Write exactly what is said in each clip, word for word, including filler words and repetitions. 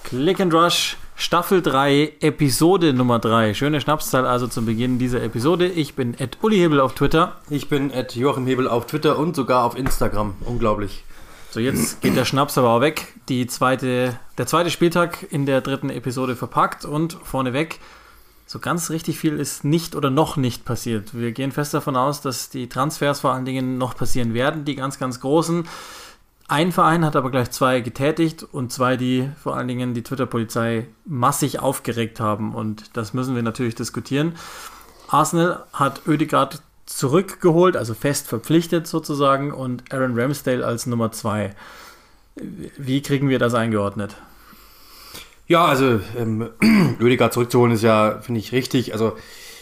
Click and Rush, Staffel drei, Episode Nummer drei. Schöne Schnapszahl also zum Beginn dieser Episode. Ich bin at Uli Hebel auf Twitter. Ich bin at Joachim Hebel auf Twitter und sogar auf Instagram. Unglaublich. So, jetzt geht der Schnaps aber auch weg. Die zweite, der zweite Spieltag in der dritten Episode verpackt und vorneweg, so ganz richtig viel ist nicht oder noch nicht passiert. Wir gehen fest davon aus, dass die Transfers vor allen Dingen noch passieren werden, die ganz, ganz großen. Ein Verein hat aber gleich zwei getätigt und zwei, die vor allen Dingen die Twitter-Polizei massig aufgeregt haben. Und das müssen wir natürlich diskutieren. Arsenal hat Ødegaard zurückgeholt, also fest verpflichtet sozusagen, und Aaron Ramsdale als Nummer zwei. Wie kriegen wir das eingeordnet? Ja, also ähm, Ødegaard zurückzuholen ist ja, finde ich, richtig. Also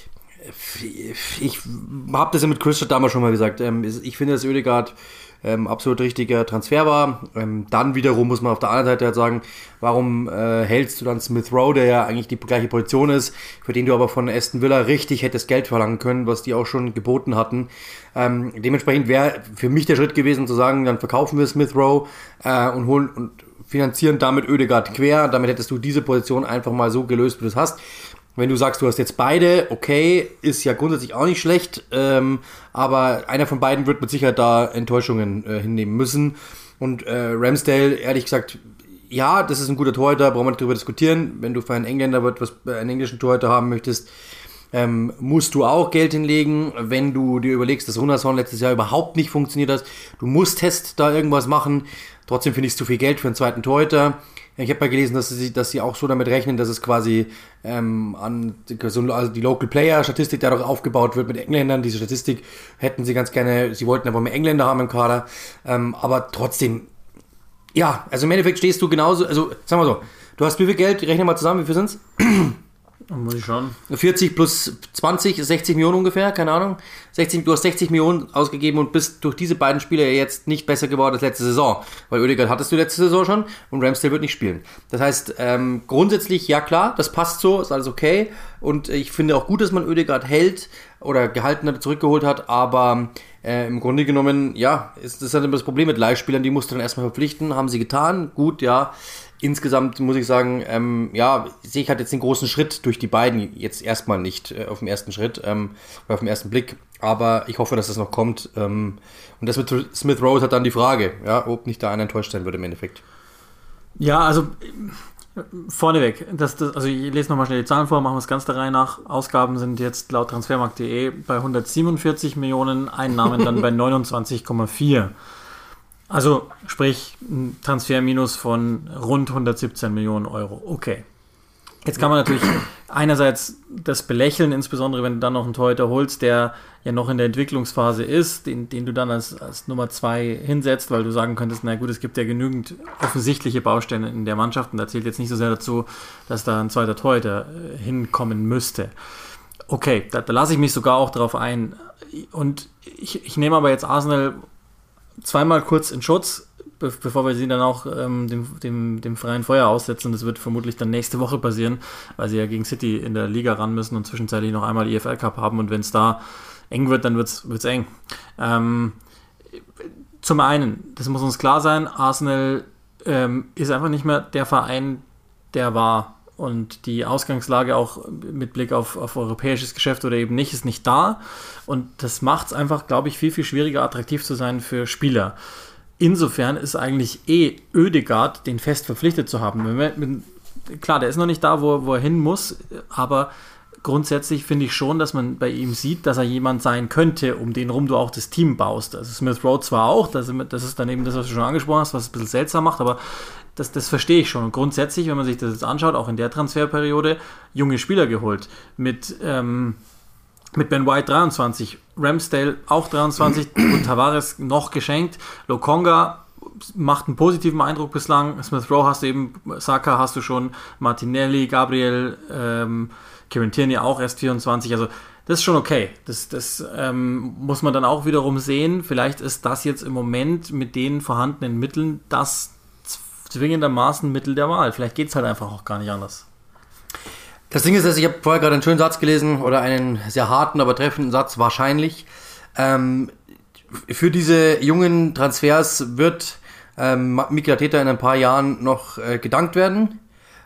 ich habe das ja mit Christian damals schon mal gesagt. Ähm, ich finde, dass Ødegaard ähm, absolut richtiger Transfer war. Ähm, dann wiederum muss man auf der anderen Seite halt sagen, warum äh, hältst du dann Smith Rowe, der ja eigentlich die gleiche Position ist, für den du aber von Aston Villa richtig hättest Geld verlangen können, was die auch schon geboten hatten. Ähm, dementsprechend wäre für mich der Schritt gewesen zu sagen, dann verkaufen wir Smith Rowe äh, und holen und finanzieren damit Ødegaard quer. Damit hättest du diese Position einfach mal so gelöst, wie du es hast. Wenn du sagst, du hast jetzt beide, okay, ist ja grundsätzlich auch nicht schlecht, ähm, aber einer von beiden wird mit Sicherheit da Enttäuschungen äh, hinnehmen müssen. Und äh, Ramsdale, ehrlich gesagt, ja, das ist ein guter Torhüter, brauchen wir nicht drüber diskutieren. Wenn du für einen Engländer was, einen englischen Torhüter haben möchtest, ähm, musst du auch Geld hinlegen. Wenn du dir überlegst, dass Runarsson letztes Jahr überhaupt nicht funktioniert hat, du musst Test da irgendwas machen. Trotzdem finde ich es zu viel Geld für einen zweiten Torhüter. Ich habe mal gelesen, dass sie, dass sie auch so damit rechnen, dass es quasi ähm, an so, also die Local Player Statistik dadurch aufgebaut wird mit Engländern. Diese Statistik hätten sie ganz gerne, sie wollten aber mehr Engländer haben im Kader. Ähm, aber trotzdem, ja, also im Endeffekt stehst du genauso, also sagen wir so, du hast wie viel Geld, rechne mal zusammen, wie viel sind's? Muss ich schauen. vierzig plus zwanzig ist sechzig Millionen ungefähr, keine Ahnung. sechzig, du hast sechzig Millionen ausgegeben und bist durch diese beiden Spiele jetzt nicht besser geworden als letzte Saison. Weil Ødegaard hattest du letzte Saison schon und Ramsdale wird nicht spielen. Das heißt, ähm, grundsätzlich, ja klar, das passt so, ist alles okay. Und ich finde auch gut, dass man Ødegaard hält oder gehalten hat, zurückgeholt hat. Aber äh, im Grunde genommen, ja, ist das halt immer das Problem mit Leihspielern. Die musst du dann erstmal verpflichten. Haben sie getan, gut, ja. Insgesamt muss ich sagen, ähm, ja, sehe ich halt jetzt den großen Schritt durch die beiden jetzt erstmal nicht äh, auf dem ersten Schritt ähm, oder auf den ersten Blick, aber ich hoffe, dass das noch kommt. Ähm, und das mit Smith Rowe hat dann die Frage, ja, ob nicht da einer enttäuscht sein würde im Endeffekt. Ja, also vorneweg, das, das, also ich lese nochmal schnell die Zahlen vor, machen wir es ganz der Reihe nach. Ausgaben sind jetzt laut transfermarkt punkt de bei hundertsiebenundvierzig Millionen, Einnahmen dann bei neunundzwanzig Komma vier. Also sprich ein Transferminus von rund hundertsiebzehn Millionen Euro. Okay. Jetzt kann man natürlich einerseits das belächeln, insbesondere wenn du dann noch einen Torhüter holst, der ja noch in der Entwicklungsphase ist, den, den du dann als, als Nummer zwei hinsetzt, weil du sagen könntest, na gut, es gibt ja genügend offensichtliche Baustellen in der Mannschaft und da zählt jetzt nicht so sehr dazu, dass da ein zweiter Torhüter hinkommen müsste. Okay, da, da lasse ich mich sogar auch drauf ein. Und ich, ich nehme aber jetzt Arsenal zweimal kurz in Schutz, be- bevor wir sie dann auch ähm, dem, dem, dem freien Feuer aussetzen. Das wird vermutlich dann nächste Woche passieren, weil sie ja gegen City in der Liga ran müssen und zwischenzeitlich noch einmal E F L Cup haben. Und wenn es da eng wird, dann wird es eng. Ähm, zum einen, das muss uns klar sein, Arsenal ähm, ist einfach nicht mehr der Verein, der war. Und die Ausgangslage auch mit Blick auf, auf europäisches Geschäft oder eben nicht, ist nicht da. Und das macht es einfach, glaube ich, viel, viel schwieriger, attraktiv zu sein für Spieler. Insofern ist eigentlich eh Ødegaard, den fest verpflichtet zu haben. Klar, der ist noch nicht da, wo, wo er hin muss, aber grundsätzlich finde ich schon, dass man bei ihm sieht, dass er jemand sein könnte, um den rum du auch das Team baust. Also Smith Rowe zwar auch, das ist dann eben das, was du schon angesprochen hast, was es ein bisschen seltsam macht, aber Das, das verstehe ich schon. Und grundsätzlich, wenn man sich das jetzt anschaut, auch in der Transferperiode, junge Spieler geholt. Mit, ähm, mit Ben White dreiundzwanzig, Ramsdale auch dreiundzwanzig und Tavares noch geschenkt. Lokonga macht einen positiven Eindruck bislang. Smith Rowe hast du eben, Saka hast du schon, Martinelli, Gabriel, ähm, Kieran Tierney auch erst vierundzwanzig. Also das ist schon okay. Das, das ähm, muss man dann auch wiederum sehen. Vielleicht ist das jetzt im Moment mit den vorhandenen Mitteln das zwingendermaßen Mittel der Wahl. Vielleicht geht es halt einfach auch gar nicht anders. Das Ding ist, dass ich habe vorher gerade einen schönen Satz gelesen oder einen sehr harten, aber treffenden Satz, wahrscheinlich. Ähm, für diese jungen Transfers wird ähm, Mikel Arteta in ein paar Jahren noch äh, gedankt werden.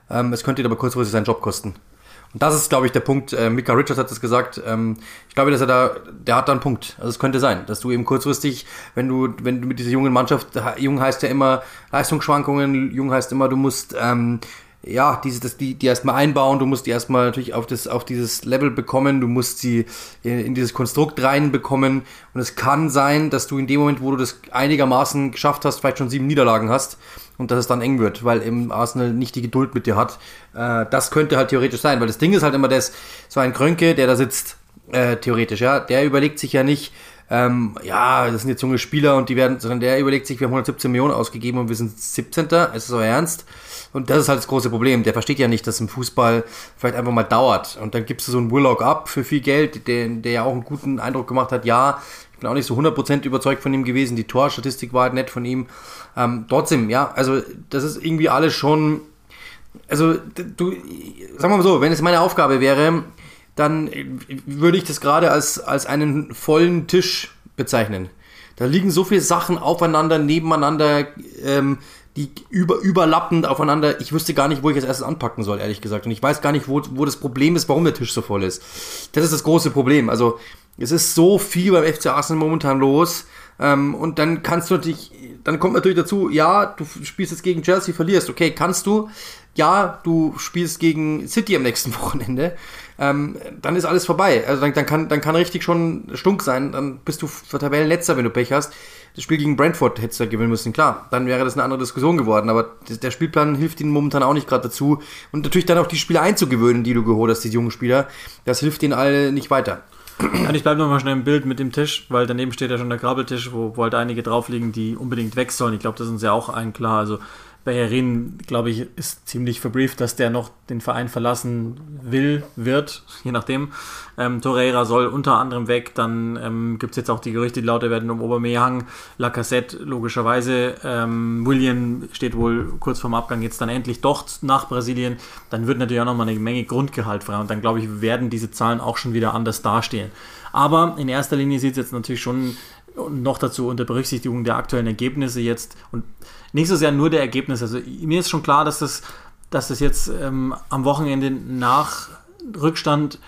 Ähm, es könnte ihn aber kurzfristig seinen Job kosten. Und das ist, glaube ich, der Punkt. Äh, Micah Richards hat das gesagt. Ähm, ich glaube, dass er da, der hat da einen Punkt. Also es könnte sein, dass du eben kurzfristig, wenn du, wenn du mit dieser jungen Mannschaft, jung heißt ja immer Leistungsschwankungen, jung heißt immer, du musst, ähm, ja, diese, das, die, die erstmal einbauen, du musst die erstmal natürlich auf das, auf dieses Level bekommen, du musst sie in, in dieses Konstrukt reinbekommen. Und es kann sein, dass du in dem Moment, wo du das einigermaßen geschafft hast, vielleicht schon sieben Niederlagen hast und dass es dann eng wird, weil eben Arsenal nicht die Geduld mit dir hat. Äh, das könnte halt theoretisch sein, weil das Ding ist halt immer das, so ein Krönke, der da sitzt, äh, theoretisch, ja, der überlegt sich ja nicht, ähm, ja, das sind jetzt junge Spieler und die werden, sondern der überlegt sich, wir haben hundertsiebzehn Millionen ausgegeben und wir sind siebzehnter Ist es euer Ernst? Und das ist halt das große Problem. Der versteht ja nicht, dass im Fußball vielleicht einfach mal dauert. Und dann gibst du so einen Willock ab für viel Geld, der, der ja auch einen guten Eindruck gemacht hat. Ja, ich bin auch nicht so hundert Prozent überzeugt von ihm gewesen. Die Torstatistik war halt nett von ihm. Ähm, trotzdem, ja, also das ist irgendwie alles schon, also du, sagen wir mal so, wenn es meine Aufgabe wäre, dann würde ich das gerade als, als einen vollen Tisch bezeichnen. Da liegen so viele Sachen aufeinander, nebeneinander, ähm, die über, überlappend aufeinander. Ich wüsste gar nicht, wo ich als erstes anpacken soll, ehrlich gesagt. Und ich weiß gar nicht, wo, wo das Problem ist, warum der Tisch so voll ist. Das ist das große Problem. Also es ist so viel beim F C Arsenal momentan los. Ähm, und dann kannst du natürlich, dann kommt natürlich dazu, ja, du spielst jetzt gegen Chelsea, verlierst. Okay, kannst du. Ja, du spielst gegen City am nächsten Wochenende. Ähm, dann ist alles vorbei. Also dann, dann, kann, dann kann richtig schon stunk sein. Dann bist du Tabellenletzter, wenn du Pech hast. Das Spiel gegen Brentford hättest du gewinnen müssen, klar. Dann wäre das eine andere Diskussion geworden. Aber der Spielplan hilft ihnen momentan auch nicht gerade dazu. Und natürlich dann auch die Spieler einzugewöhnen, die du geholt hast, die jungen Spieler. Das hilft ihnen alle nicht weiter. Ja, ich bleibe nochmal schnell im Bild mit dem Tisch, weil daneben steht ja schon der Grabbeltisch, wo, wo halt einige drauf liegen, die unbedingt weg sollen. Ich glaube, das ist uns ja auch allen klar. Also Bellerin, glaube ich, ist ziemlich verbrieft, dass der noch den Verein verlassen will, wird, je nachdem. Ähm, Torreira soll unter anderem weg. Dann ähm, gibt es jetzt auch die Gerüchte, die lauter werden um Aubameyang, Lacazette logischerweise. Ähm, Willian steht wohl kurz vorm Abgang jetzt dann endlich doch nach Brasilien. Dann wird natürlich auch nochmal eine Menge Grundgehalt frei. Und dann, glaube ich, werden diese Zahlen auch schon wieder anders dastehen. Aber in erster Linie sieht es jetzt natürlich schon noch dazu unter Berücksichtigung der aktuellen Ergebnisse jetzt und nicht so sehr nur der Ergebnisse. Also mir ist schon klar, dass das, dass das jetzt ähm, am Wochenende nach Rückstand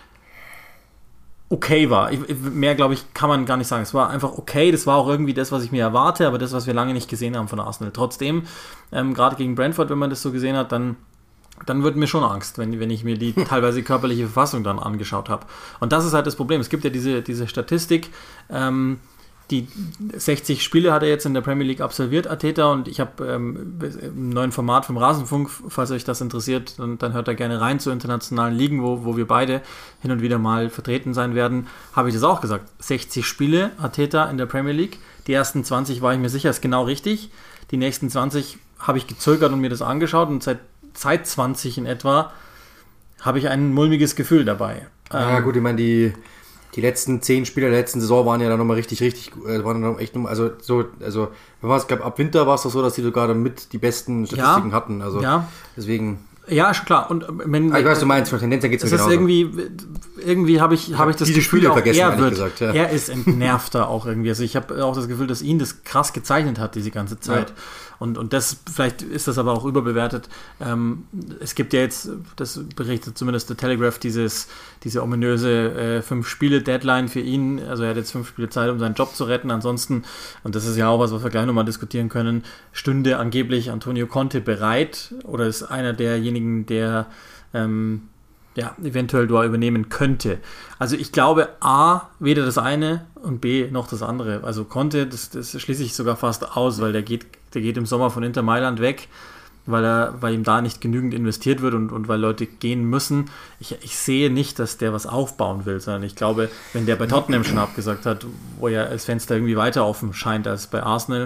okay war. Ich, mehr, glaube ich, kann man gar nicht sagen. Es war einfach okay. Das war auch irgendwie das, was ich mir erwarte, aber das, was wir lange nicht gesehen haben von Arsenal. Trotzdem, ähm, gerade gegen Brentford, wenn man das so gesehen hat, dann dann wird mir schon Angst, wenn, wenn ich mir die teilweise körperliche Verfassung dann angeschaut habe. Und das ist halt das Problem. Es gibt ja diese, diese Statistik, ähm, die sechzig Spiele hat er jetzt in der Premier League absolviert, Arteta, und ich habe ähm, im neuen Format vom Rasenfunk, falls euch das interessiert, dann, dann hört da gerne rein zu internationalen Ligen, wo, wo wir beide hin und wieder mal vertreten sein werden, habe ich das auch gesagt. sechzig Spiele, Arteta in der Premier League, die ersten zwanzig war ich mir sicher, ist genau richtig, die nächsten zwanzig habe ich gezögert und mir das angeschaut und seit, seit zwanzig in etwa habe ich ein mulmiges Gefühl dabei. Ja ähm, gut, ich meine, die Die letzten zehn Spiele der letzten Saison waren ja dann nochmal richtig, richtig, äh, waren dann echt, also so, also, ich glaube, ab Winter war es doch so, dass die sogar damit die besten Statistiken ja, hatten, also ja. deswegen. Ja, ist klar. Und wenn, ah, ich weiß, du meinst, von Tendenz geht es mir genauso. Irgendwie, irgendwie habe ich, hab ich das diese Gefühl, Spiele auch vergessen, er, wird, gesagt, ja. er ist entnervter auch irgendwie. Also ich habe auch das Gefühl, dass ihn das krass gezeichnet hat, diese ganze Zeit. Ja. Und, und das, vielleicht ist das aber auch überbewertet. Ähm, es gibt ja jetzt, das berichtet zumindest der Telegraph, dieses, diese ominöse äh, fünf-Spiele-Deadline für ihn. Also er hat jetzt fünf Spiele Zeit, um seinen Job zu retten. Ansonsten, und das ist ja auch was, was wir gleich nochmal diskutieren können, stünde angeblich Antonio Conte bereit oder ist einer derjenigen, der ähm, ja, eventuell da übernehmen könnte. Also ich glaube, A, weder das eine und B, noch das andere. Also Conte, das, das schließe ich sogar fast aus, weil der geht, der geht im Sommer von Inter Mailand weg, weil er, weil ihm da nicht genügend investiert wird und, und weil Leute gehen müssen. Ich, ich sehe nicht, dass der was aufbauen will, sondern ich glaube, wenn der bei Tottenham schon abgesagt hat, wo ja das Fenster irgendwie weiter offen scheint als bei Arsenal,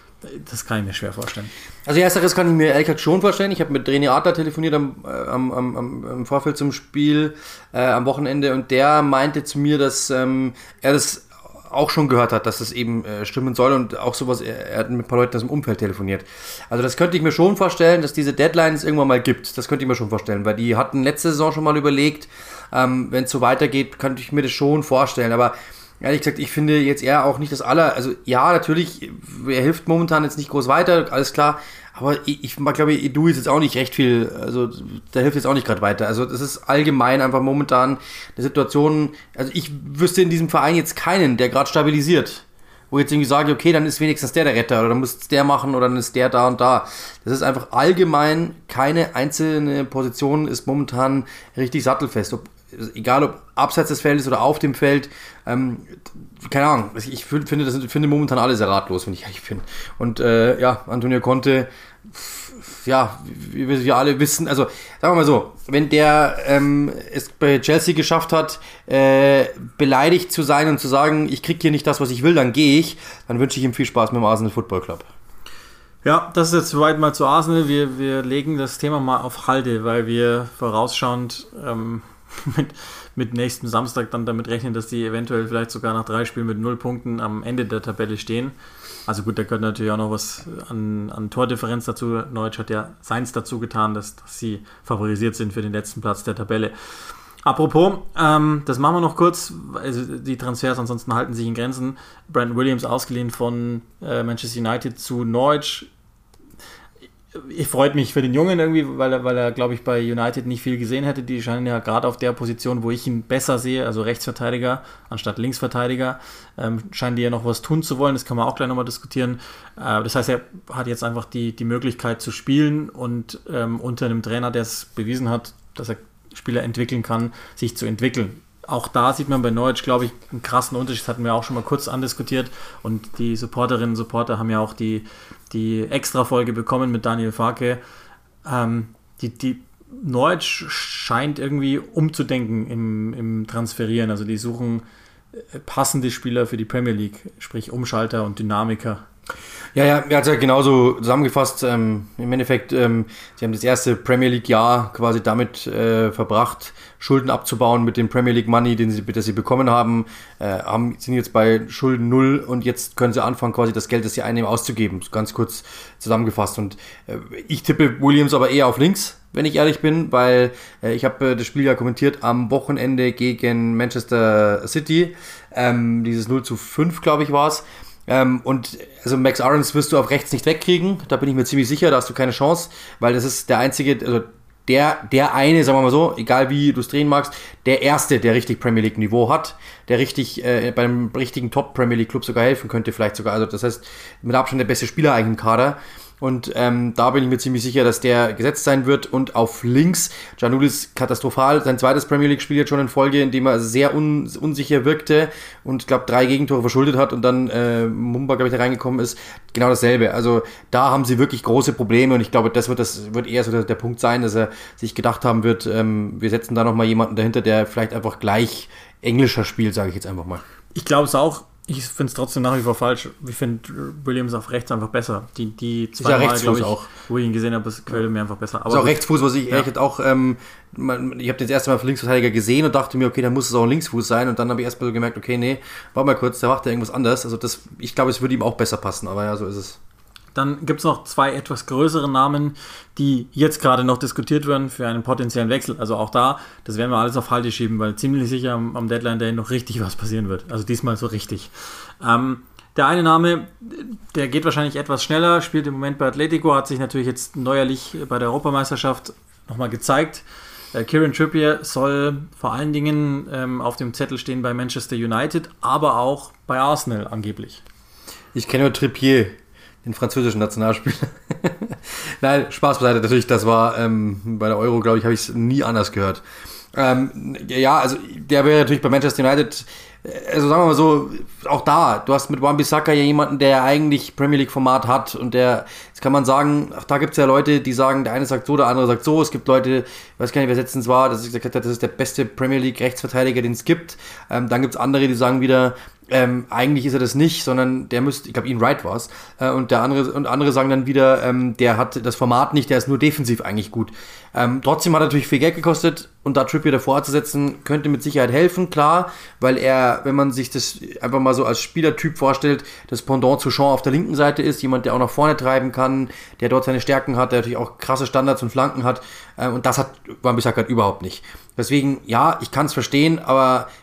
das kann ich mir schwer vorstellen. Also ersteres kann ich mir ehrlich gesagt schon vorstellen. Ich habe mit René Adler telefoniert am, am, am, am Vorfeld zum Spiel äh, am Wochenende und der meinte zu mir, dass ähm, er das auch schon gehört hat, dass das eben äh, stimmen soll und auch sowas, er, er hat mit ein paar Leuten aus dem Umfeld telefoniert. Also das könnte ich mir schon vorstellen, dass diese Deadline es irgendwann mal gibt. Das könnte ich mir schon vorstellen, weil die hatten letzte Saison schon mal überlegt, ähm, wenn es so weitergeht, könnte ich mir das schon vorstellen, aber ehrlich gesagt, ich finde jetzt eher auch nicht das aller, also ja, natürlich, er hilft momentan jetzt nicht groß weiter, alles klar, Aber ich, ich glaube, Edu ist jetzt auch nicht recht viel, also der hilft jetzt auch nicht gerade weiter. Also das ist allgemein einfach momentan eine Situation, also ich wüsste in diesem Verein jetzt keinen, der gerade stabilisiert. Wo ich jetzt irgendwie sage, okay, dann ist wenigstens der der Retter oder dann muss der machen oder dann ist der da und da. Das ist einfach allgemein, keine einzelne Position ist momentan richtig sattelfest. Ob, egal ob abseits des Feldes oder auf dem Feld, ähm, keine Ahnung, ich finde, das finde momentan alle sehr ratlos, wenn ich ehrlich bin. Und äh, ja, Antonio Conte, ja, wie wir alle wissen, also sagen wir mal so, wenn der ähm, es bei Chelsea geschafft hat, äh, beleidigt zu sein und zu sagen, ich krieg hier nicht das, was ich will, dann gehe ich, dann wünsche ich ihm viel Spaß mit dem Arsenal Football Club. Ja, das ist jetzt soweit mal zu Arsenal. Wir, wir legen das Thema mal auf Halde, weil wir vorausschauend ähm, mit, mit nächsten Samstag dann damit rechnen, dass die eventuell vielleicht sogar nach drei Spielen mit null Punkten am Ende der Tabelle stehen. Also gut, da gehört natürlich auch noch was an, an Tordifferenz dazu. Norwich hat ja seins dazu getan, dass, dass sie favorisiert sind für den letzten Platz der Tabelle. Apropos, ähm, das machen wir noch kurz, also die Transfers ansonsten halten sich in Grenzen. Brandon Williams ausgeliehen von äh, Manchester United zu Norwich. Ich freue mich für den Jungen irgendwie, weil er, weil er, glaube ich, bei United nicht viel gesehen hätte. Die scheinen ja gerade auf der Position, wo ich ihn besser sehe, also Rechtsverteidiger anstatt Linksverteidiger, ähm, scheinen die ja noch was tun zu wollen. Das kann man auch gleich nochmal diskutieren. Äh, das heißt, er hat jetzt einfach die, die Möglichkeit zu spielen und ähm, unter einem Trainer, der es bewiesen hat, dass er Spieler entwickeln kann, sich zu entwickeln. Auch da sieht man bei Norwich, glaube ich, einen krassen Unterschied. Das hatten wir auch schon mal kurz andiskutiert. Und die Supporterinnen und Supporter haben ja auch die, die Extra-Folge bekommen mit Daniel Farke. Ähm, die, die Norwich scheint irgendwie umzudenken im, im Transferieren. Also die suchen passende Spieler für die Premier League, sprich Umschalter und Dynamiker. Ja, ja, er hat es ja genauso zusammengefasst. Ähm, Im Endeffekt, ähm, sie haben das erste Premier League-Jahr quasi damit äh, verbracht, Schulden abzubauen mit dem Premier League Money, den sie, das sie bekommen haben, äh, haben, sind jetzt bei Schulden null und jetzt können sie anfangen, quasi das Geld, das sie einnehmen, auszugeben. Ganz kurz zusammengefasst. Und äh, ich tippe Williams aber eher auf links, wenn ich ehrlich bin, weil äh, ich habe äh, das Spiel ja kommentiert am Wochenende gegen Manchester City. Ähm, dieses null zu fünf, glaube ich, war es. Ähm, und also Max Aarons wirst du auf rechts nicht wegkriegen, da bin ich mir ziemlich sicher, da hast du keine Chance, weil das ist der einzige, also der, der eine, sagen wir mal so, egal wie du es drehen magst, der erste, der richtig Premier League Niveau hat, der richtig äh, beim richtigen Top Premier League Club sogar helfen könnte, vielleicht sogar, also das heißt mit Abstand der beste Spieler eigentlich im Kader. Und ähm, da bin ich mir ziemlich sicher, dass der gesetzt sein wird. Und auf links, Giannoulis katastrophal, sein zweites Premier League-Spiel jetzt schon in Folge, in dem er sehr un- unsicher wirkte und, glaube drei Gegentore verschuldet hat und dann äh, Mumba, glaube ich, da reingekommen ist. Genau dasselbe. Also da haben sie wirklich große Probleme und ich glaube, das wird das wird eher so der, der Punkt sein, dass er sich gedacht haben wird, ähm, wir setzen da nochmal jemanden dahinter, der vielleicht einfach gleich englischer spielt, sage ich jetzt einfach mal. Ich glaube es auch. Ich finde es trotzdem nach wie vor falsch. Ich finde Williams auf rechts einfach besser. Die, die zwei ja Mal, glaube ich, auch. wo ich ihn gesehen habe, das gefällt mir einfach besser. Aber ist auch Rechtsfuß, was ich ja. echt auch, ähm, ich habe das erste Mal für Linksverteidiger gesehen und dachte mir, okay, dann muss es auch ein Linksfuß sein und dann habe ich erst mal so gemerkt, okay, nee, warte mal kurz, der macht ja irgendwas anderes. Also das, ich glaube, es würde ihm auch besser passen, aber ja, so ist es. Dann gibt es noch zwei etwas größere Namen, die jetzt gerade noch diskutiert werden für einen potenziellen Wechsel. Also auch da, das werden wir alles auf Halde schieben, weil ziemlich sicher am, am Deadline Day noch richtig was passieren wird. Also diesmal so richtig. Ähm, der eine Name, der geht wahrscheinlich etwas schneller, spielt im Moment bei Atletico, hat sich natürlich jetzt neuerlich bei der Europameisterschaft nochmal gezeigt. Äh, Kieran Trippier soll vor allen Dingen ähm, auf dem Zettel stehen bei Manchester United, aber auch bei Arsenal angeblich. Ich kenne nur Trippier, den französischen Nationalspieler. Nein, Spaß beiseite, natürlich, das war ähm, bei der Euro, glaube ich, habe ich es nie anders gehört. Ähm, ja, also der wäre natürlich bei Manchester United, also sagen wir mal so, auch da, du hast mit Wan-Bissaka ja jemanden, der eigentlich Premier League Format hat und der, jetzt kann man sagen, ach, da gibt es ja Leute, die sagen, der eine sagt so, der andere sagt so, es gibt Leute, ich weiß gar nicht, wer letztens war, dass ich gesagt habe, das ist der beste Premier League Rechtsverteidiger, den es gibt. Ähm, dann gibt es andere, die sagen wieder, Ähm, eigentlich ist er das nicht, sondern der müsste, ich glaube, Ian Wright war es, äh, und der andere und andere sagen dann wieder, ähm, der hat das Format nicht, der ist nur defensiv eigentlich gut. Ähm, trotzdem hat er natürlich viel Geld gekostet und da Trippier davor zu setzen, könnte mit Sicherheit helfen, klar, weil er, wenn man sich das einfach mal so als Spielertyp vorstellt, das Pendant zu Shaw auf der linken Seite ist, jemand, der auch nach vorne treiben kann, der dort seine Stärken hat, der natürlich auch krasse Standards und Flanken hat, äh, und das hat Wan-Bissaka überhaupt nicht. Deswegen, ja, ich kann es verstehen, aber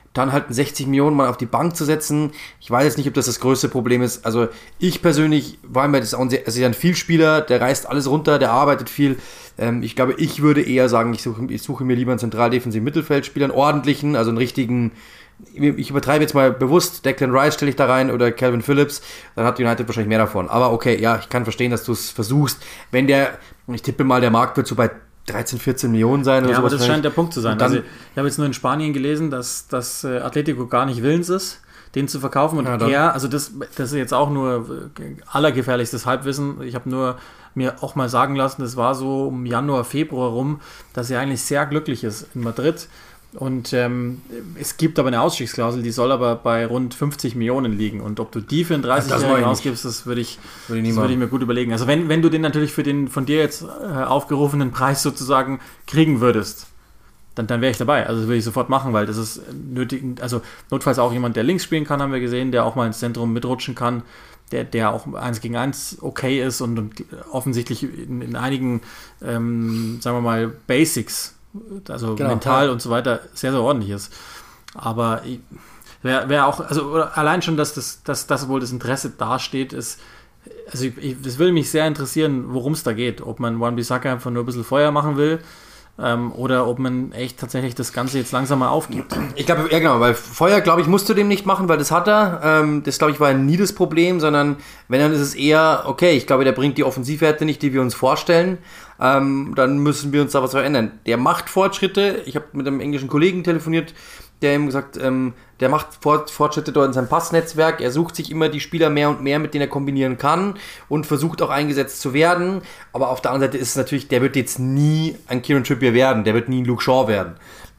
dann halt sechzig Millionen mal auf die Bank zu setzen. Ich weiß jetzt nicht, ob das das größte Problem ist. Also ich persönlich, vor allem, weil das auch ein, sehr, also ein Vielspieler, der reißt alles runter, der arbeitet viel. Ähm, ich glaube, ich würde eher sagen, ich suche, ich suche mir lieber einen zentraldefensiven Mittelfeldspieler, einen ordentlichen, also einen richtigen, ich übertreibe jetzt mal bewusst, Declan Rice stelle ich da rein oder Calvin Phillips, dann hat United wahrscheinlich mehr davon. Aber okay, ja, ich kann verstehen, dass du es versuchst. Wenn der, ich tippe mal, der Markt wird so bei dreizehn, vierzehn Millionen sein oder ja, sowas. Aber das scheint der Punkt zu sein. Dann, also, ich habe jetzt nur in Spanien gelesen, dass das äh, Atletico gar nicht willens ist, den zu verkaufen. Und ja, er, also das, das ist jetzt auch nur äh, allergefährlichstes Halbwissen. Ich habe nur mir auch mal sagen lassen, das war so um Januar, Februar rum, dass er eigentlich sehr glücklich ist in Madrid. Und ähm, es gibt aber eine Ausstiegsklausel, die soll aber bei rund fünfzig Millionen liegen. Und ob du die für einen dreißigjährigen ausgibst, das würde ich, würde ich, das würde ich mir gut überlegen. Also wenn, wenn du den natürlich für den von dir jetzt äh, aufgerufenen Preis sozusagen kriegen würdest, dann, dann wäre ich dabei. Also das würde ich sofort machen, weil das ist nötig. Also notfalls auch jemand, der links spielen kann, haben wir gesehen, der auch mal ins Zentrum mitrutschen kann, der, der auch eins gegen eins okay ist und, und offensichtlich in, in einigen, ähm, sagen wir mal, Basics, also genau, mental ja. und so weiter, sehr, sehr ordentlich ist. Aber wäre wär auch, also allein schon, dass das, dass das wohl das Interesse dasteht, ist, also ich, ich, das würde mich sehr interessieren, worum es da geht. Ob man Wan-Bissaka einfach nur ein bisschen Feuer machen will ähm, oder ob man echt tatsächlich das Ganze jetzt langsam mal aufgibt. Ich glaube, ja genau, weil Feuer, glaube ich, musst du dem nicht machen, weil das hat er. Ähm, das, glaube ich, war nie das Problem, sondern wenn, dann ist es eher, okay, ich glaube, der bringt die Offensivwerte nicht, die wir uns vorstellen. Ähm, dann müssen wir uns da was verändern. Der macht Fortschritte. Ich habe mit einem englischen Kollegen telefoniert, der ihm gesagt, ähm, der macht Fortschritte dort in seinem Passnetzwerk. Er sucht sich immer die Spieler mehr und mehr, mit denen er kombinieren kann und versucht auch eingesetzt zu werden. Aber auf der anderen Seite ist es natürlich, der wird jetzt nie ein Kieran Trippier werden. Der wird nie ein Luke Shaw werden.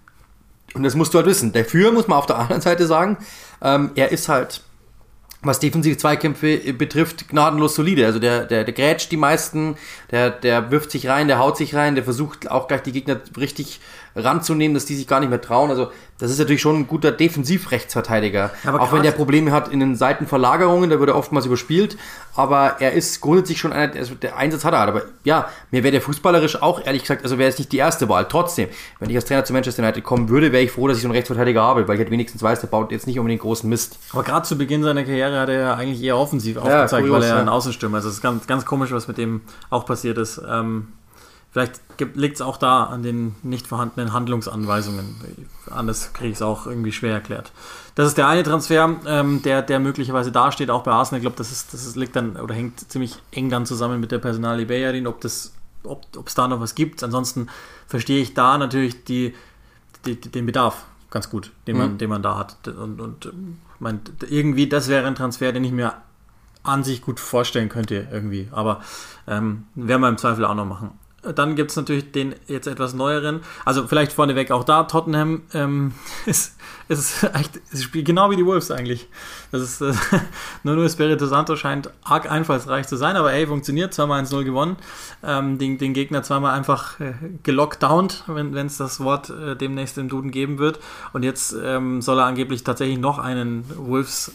Und das musst du halt wissen. Dafür muss man auf der anderen Seite sagen, ähm, er ist halt, was defensive Zweikämpfe betrifft, gnadenlos solide. Also der, der, der grätscht die meisten, der, der wirft sich rein, der haut sich rein, der versucht auch gleich die Gegner richtig ranzunehmen, dass die sich gar nicht mehr trauen. Also das ist natürlich schon ein guter Defensivrechtsverteidiger. Ja, auch wenn der Probleme hat in den Seitenverlagerungen, da wird er oftmals überspielt. Aber er ist grundsätzlich schon einer, also der Einsatz hat er. Aber ja, mir wäre der fußballerisch auch, ehrlich gesagt, also wäre es nicht die erste Wahl. Trotzdem, wenn ich als Trainer zu Manchester United kommen würde, wäre ich froh, dass ich so einen Rechtsverteidiger habe, weil ich halt wenigstens weiß, der baut jetzt nicht unbedingt großen Mist. Aber gerade zu Beginn seiner Karriere hat er ja eigentlich eher offensiv ja, aufgezeigt, kurios, weil er ja. ein Außenstürmer ist. Also es ist ganz, ganz komisch, was mit dem auch passiert ist. Ähm, Vielleicht liegt es auch da an den nicht vorhandenen Handlungsanweisungen. Anders kriege ich es auch irgendwie schwer erklärt. Das ist der eine Transfer, ähm, der, der möglicherweise dasteht, auch bei Arsenal. Ich glaube, das, ist, das ist, liegt dann oder hängt ziemlich eng dann zusammen mit der Personalie Bellerin, ob das, ob es da noch was gibt. Ansonsten verstehe ich da natürlich die, die, den Bedarf ganz gut, den man, mhm. den man da hat. Und, und mein, irgendwie, das wäre ein Transfer, den ich mir an sich gut vorstellen könnte irgendwie. Aber ähm, werden wir im Zweifel auch noch machen. Dann gibt es natürlich den jetzt etwas neueren, also vielleicht vorneweg auch da, Tottenham ähm, ist, ist echt, es spielt genau wie die Wolves eigentlich. Das ist, äh, nur nur Espirito Santo scheint arg einfallsreich zu sein, aber hey, funktioniert, zweimal eins null gewonnen, ähm, den, den Gegner zweimal einfach äh, gelockdownt, wenn es das Wort äh, demnächst im Duden geben wird, und jetzt ähm, soll er angeblich tatsächlich noch einen Wolves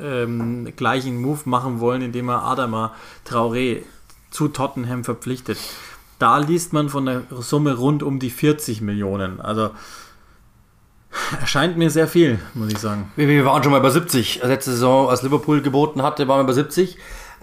ähm, gleichen Move machen wollen, indem er Adama Traoré zu Tottenham verpflichtet. Da liest man von der Summe rund um die vierzig Millionen. Also erscheint mir sehr viel, muss ich sagen. Wir, wir waren schon mal bei siebzig. Letzte Saison, als Liverpool geboten hatte, waren wir bei siebzig.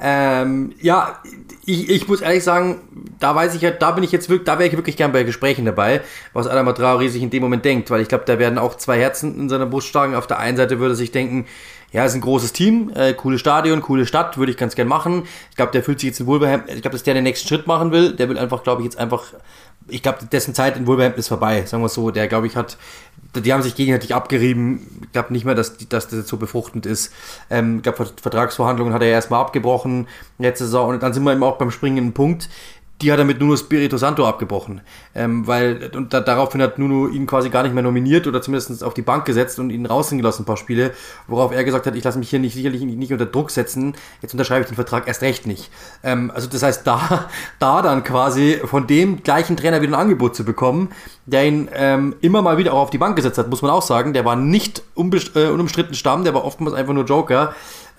Ähm, ja, ich, ich muss ehrlich sagen, da weiß ich ja, da bin ich jetzt wirklich, da wäre ich wirklich gern bei Gesprächen dabei, was Adama Traoré sich in dem Moment denkt, weil ich glaube, da werden auch zwei Herzen in seiner Brust schlagen. Auf der einen Seite würde er sich denken, ja, ist ein großes Team, äh, cooles Stadion, coole Stadt, würde ich ganz gern machen. Ich glaube, der fühlt sich jetzt in Wolverhampton, ich glaube, dass der den nächsten Schritt machen will. Der will einfach, glaube ich, jetzt einfach, ich glaube, dessen Zeit in Wolverhampton ist vorbei, sagen wir es so. Der, glaube ich, hat, die haben sich gegenseitig abgerieben. Ich glaube nicht mehr, dass, dass das jetzt so befruchtend ist. Ähm, ich glaube, Vertragsverhandlungen hat er erstmal abgebrochen letzte Saison, und dann sind wir eben auch beim springenden Punkt. Die hat er mit Nuno Espirito Santo abgebrochen, ähm, weil und da, daraufhin hat Nuno ihn quasi gar nicht mehr nominiert oder zumindest auf die Bank gesetzt und ihn rausgehen gelassen, ein paar Spiele, worauf er gesagt hat, ich lasse mich hier nicht sicherlich nicht unter Druck setzen, jetzt unterschreibe ich den Vertrag erst recht nicht. Ähm, also das heißt, da, da dann quasi von dem gleichen Trainer wieder ein Angebot zu bekommen, der ihn ähm, immer mal wieder auch auf die Bank gesetzt hat, muss man auch sagen, der war nicht unbest- äh, unumstritten Stamm, der war oftmals einfach nur Joker.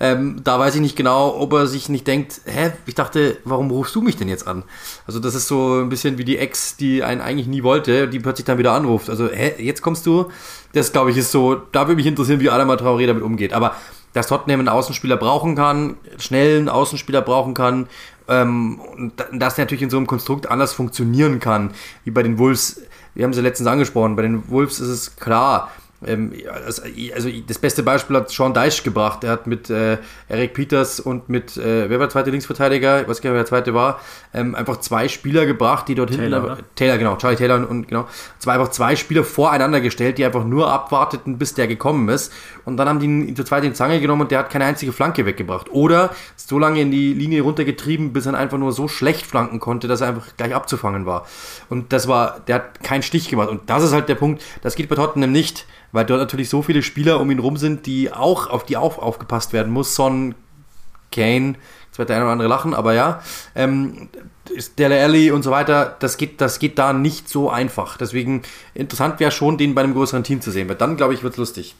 Ähm, da weiß ich nicht genau, ob er sich nicht denkt, hä, ich dachte, warum rufst du mich denn jetzt an? Also das ist so ein bisschen wie die Ex, die einen eigentlich nie wollte, die plötzlich dann wieder anruft. Also, hä, jetzt kommst du? Das, glaube ich, ist so, da würde mich interessieren, wie Adama Traoré damit umgeht. Aber dass Tottenham einen Außenspieler brauchen kann, schnellen Außenspieler brauchen kann, ähm, und dass der natürlich in so einem Konstrukt anders funktionieren kann, wie bei den Wolves. Wir haben sie letztens angesprochen, bei den Wolves ist es klar, ähm, also, also das beste Beispiel hat Sean Dyche gebracht. Er hat mit äh, Eric Pieters und mit, äh, wer war der zweite Linksverteidiger? Ich weiß gar nicht, wer der zweite war. Ähm, einfach zwei Spieler gebracht, die dort Taylor, hinten... Oder? Taylor, genau, Charlie Taylor und, und genau. Zwei, einfach zwei Spieler voreinander gestellt, die einfach nur abwarteten, bis der gekommen ist. Und dann haben die ihn zu zweit in die Zange genommen und der hat keine einzige Flanke weggebracht. Oder so lange in die Linie runtergetrieben, bis er einfach nur so schlecht flanken konnte, dass er einfach gleich abzufangen war. Und das war, der hat keinen Stich gemacht. Und das ist halt der Punkt, das geht bei Tottenham nicht, weil dort natürlich so viele Spieler um ihn rum sind, die auch auf die auf, aufgepasst werden muss. Son, Kane, jetzt wird der eine oder andere lachen, aber ja, ähm, Dele Alli und so weiter, das geht, das geht da nicht so einfach. Deswegen interessant wäre schon, den bei einem größeren Team zu sehen, weil dann, glaube ich, wird es lustig.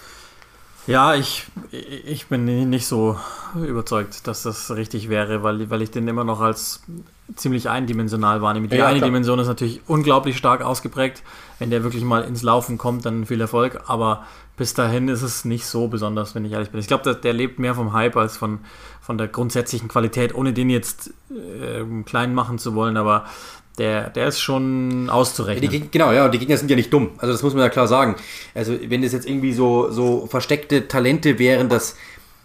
Ja, ich, ich bin nicht so überzeugt, dass das richtig wäre, weil, weil ich den immer noch als ziemlich eindimensional wahrnehme. Die Ja, eine klar. Dimension ist natürlich unglaublich stark ausgeprägt. Wenn der wirklich mal ins Laufen kommt, dann viel Erfolg. Aber bis dahin ist es nicht so besonders, wenn ich ehrlich bin. Ich glaube, der, der lebt mehr vom Hype als von, von der grundsätzlichen Qualität, ohne den jetzt äh, klein machen zu wollen. Aber Der, der ist schon auszurechnen. Die, genau, ja, und die Gegner sind ja nicht dumm. Also das muss man ja klar sagen. Also wenn das jetzt irgendwie so, so versteckte Talente wären, dass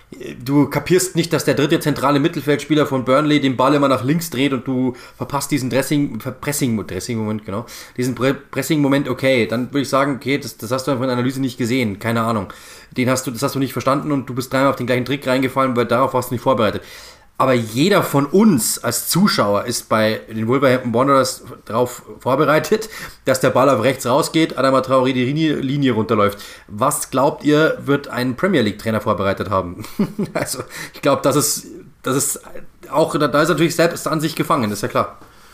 du kapierst nicht, dass der dritte zentrale Mittelfeldspieler von Burnley den Ball immer nach links dreht und du verpasst diesen Dressing, Pressing, Dressing-Moment, genau, diesen Pressing-Moment, okay, dann würde ich sagen, okay, das, das hast du einfach in der Analyse nicht gesehen, keine Ahnung. Den hast du, das hast du nicht verstanden und du bist dreimal auf den gleichen Trick reingefallen, weil darauf warst du nicht vorbereitet. Aber jeder von uns als Zuschauer ist bei den Wolverhampton Wanderers darauf vorbereitet, dass der Ball auf rechts rausgeht, Adama Traoré die Linie, Linie runterläuft. Was glaubt ihr, wird ein Premier League Trainer vorbereitet haben? Also ich glaube, das ist, das ist auch, da ist natürlich selbst an sich gefangen, ist ja klar.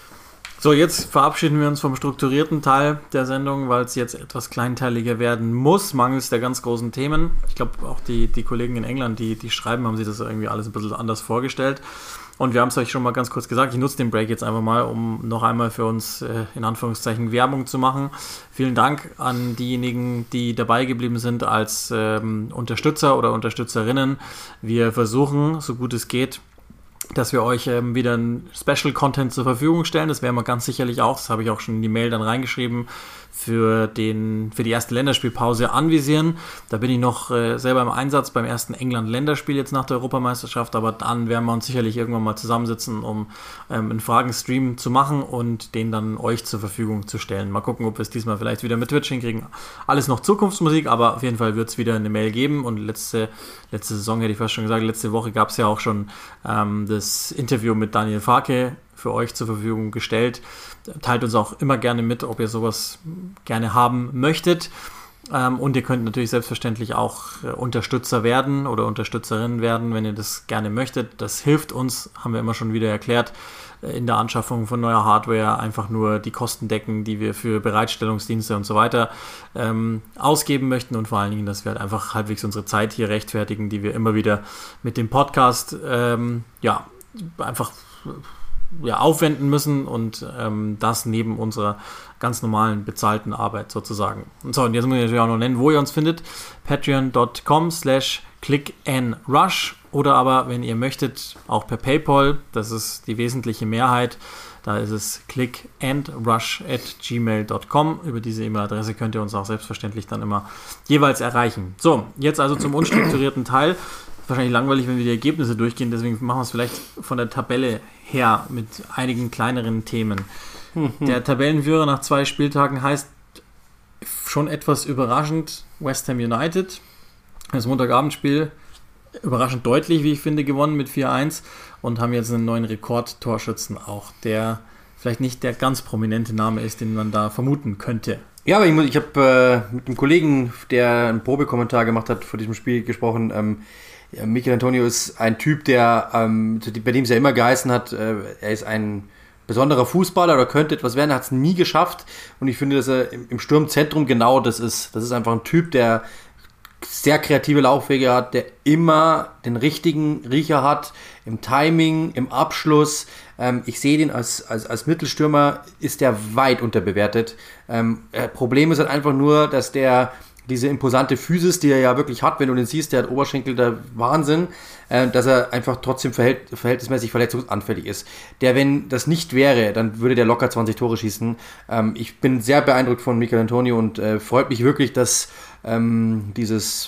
So, jetzt verabschieden wir uns vom strukturierten Teil der Sendung, weil es jetzt etwas kleinteiliger werden muss, mangels der ganz großen Themen. Ich glaube, auch die, die Kollegen in England, die, die schreiben, haben sich das irgendwie alles ein bisschen anders vorgestellt. Und wir haben es euch schon mal ganz kurz gesagt, ich nutze den Break jetzt einfach mal, um noch einmal für uns äh, in Anführungszeichen Werbung zu machen. Vielen Dank an diejenigen, die dabei geblieben sind als ähm, Unterstützer oder Unterstützerinnen. Wir versuchen, so gut es geht, dass wir euch ähm, wieder ein Special-Content zur Verfügung stellen. Das werden wir ganz sicherlich auch, das habe ich auch schon in die Mail dann reingeschrieben, für, den, für die erste Länderspielpause anvisieren. Da bin ich noch äh, selber im Einsatz beim ersten England-Länderspiel jetzt nach der Europameisterschaft, aber dann werden wir uns sicherlich irgendwann mal zusammensitzen, um ähm, einen Fragen-Stream zu machen und den dann euch zur Verfügung zu stellen. Mal gucken, ob wir es diesmal vielleicht wieder mit Twitch hinkriegen. Alles noch Zukunftsmusik, aber auf jeden Fall wird es wieder eine Mail geben und letzte, letzte Saison hätte ich fast schon gesagt, letzte Woche gab es ja auch schon ähm, das Interview mit Daniel Farke für euch zur Verfügung gestellt. Teilt uns auch immer gerne mit, ob ihr sowas gerne haben möchtet. Ähm, und ihr könnt natürlich selbstverständlich auch äh, Unterstützer werden oder Unterstützerin werden, wenn ihr das gerne möchtet. Das hilft uns, haben wir immer schon wieder erklärt, äh, in der Anschaffung von neuer Hardware einfach nur die Kosten decken, die wir für Bereitstellungsdienste und so weiter ähm, ausgeben möchten und vor allen Dingen, dass wir halt einfach halbwegs unsere Zeit hier rechtfertigen, die wir immer wieder mit dem Podcast ähm, ja, einfach ja, aufwenden müssen und ähm, das neben unserer ganz normalen bezahlten Arbeit sozusagen. Und so, und jetzt muss ich natürlich auch noch nennen, wo ihr uns findet. patreon.com slash clickandrush oder aber, wenn ihr möchtet, auch per PayPal. Das ist die wesentliche Mehrheit. Da ist es clickandrush at gmail dot com. Über diese E-Mail-Adresse könnt ihr uns auch selbstverständlich dann immer jeweils erreichen. So, jetzt also zum unstrukturierten Teil. Wahrscheinlich langweilig, wenn wir die Ergebnisse durchgehen, deswegen machen wir es vielleicht von der Tabelle her mit einigen kleineren Themen. Mhm. Der Tabellenführer nach zwei Spieltagen heißt schon etwas überraschend West Ham United. Das Montagabendspiel überraschend deutlich, wie ich finde, gewonnen mit vier eins und haben jetzt einen neuen Rekordtorschützen auch, der vielleicht nicht der ganz prominente Name ist, den man da vermuten könnte. Ja, aber ich, muss- ich habe äh, mit einem Kollegen, der einen Probekommentar gemacht hat vor diesem Spiel, gesprochen. Ähm, ja, Mikel Antonio ist ein Typ, der ähm, bei dem es ja immer geheißen hat, äh, er ist ein besonderer Fußballer oder könnte etwas werden, er hat es nie geschafft und ich finde, dass er im, im Sturmzentrum genau das ist. Das ist einfach ein Typ, der sehr kreative Laufwege hat, der immer den richtigen Riecher hat, im Timing, im Abschluss. Ähm, ich sehe den als, als, als Mittelstürmer, ist der weit unterbewertet. Ähm, äh, Problem ist halt einfach nur, dass der diese imposante Physis, die er ja wirklich hat, wenn du den siehst, der hat Oberschenkel, der Wahnsinn, äh, dass er einfach trotzdem verhält, verhältnismäßig verletzungsanfällig ist. Der, wenn das nicht wäre, dann würde der locker zwanzig Tore schießen. Ähm, ich bin sehr beeindruckt von Michail Antonio und äh, freut mich wirklich, dass ähm, dieses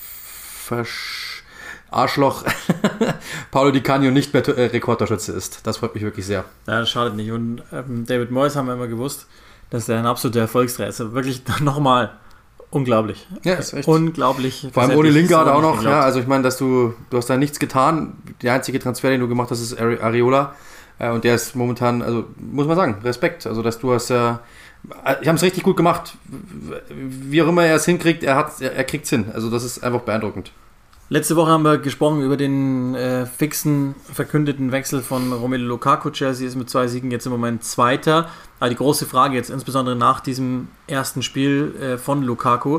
Versch- Arschloch Paulo Di Canio nicht mehr äh, Rekordtorschütze ist. Das freut mich wirklich sehr. Ja, das schadet nicht. Und ähm, David Moyes haben wir immer gewusst, dass er ein absoluter Erfolgsträger ist. Also wirklich nochmal unglaublich. Ja, ist echt. Unglaublich. Vor allem ohne Lingard auch noch. Ja, also ich meine, dass du, du hast da nichts getan. Der einzige Transfer, den du gemacht hast, ist Areola. Äh, und der ist momentan, also muss man sagen, Respekt. Also dass du hast ja, äh, ich habe es richtig gut gemacht. Wie auch immer er es hinkriegt, er, hat, er, er kriegt es hin. Also das ist einfach beeindruckend. Letzte Woche haben wir gesprochen über den äh, fixen, verkündeten Wechsel von Romelu Lukaku. Chelsea ist mit zwei Siegen jetzt im Moment Zweiter. Aber die große Frage jetzt, insbesondere nach diesem ersten Spiel äh, von Lukaku,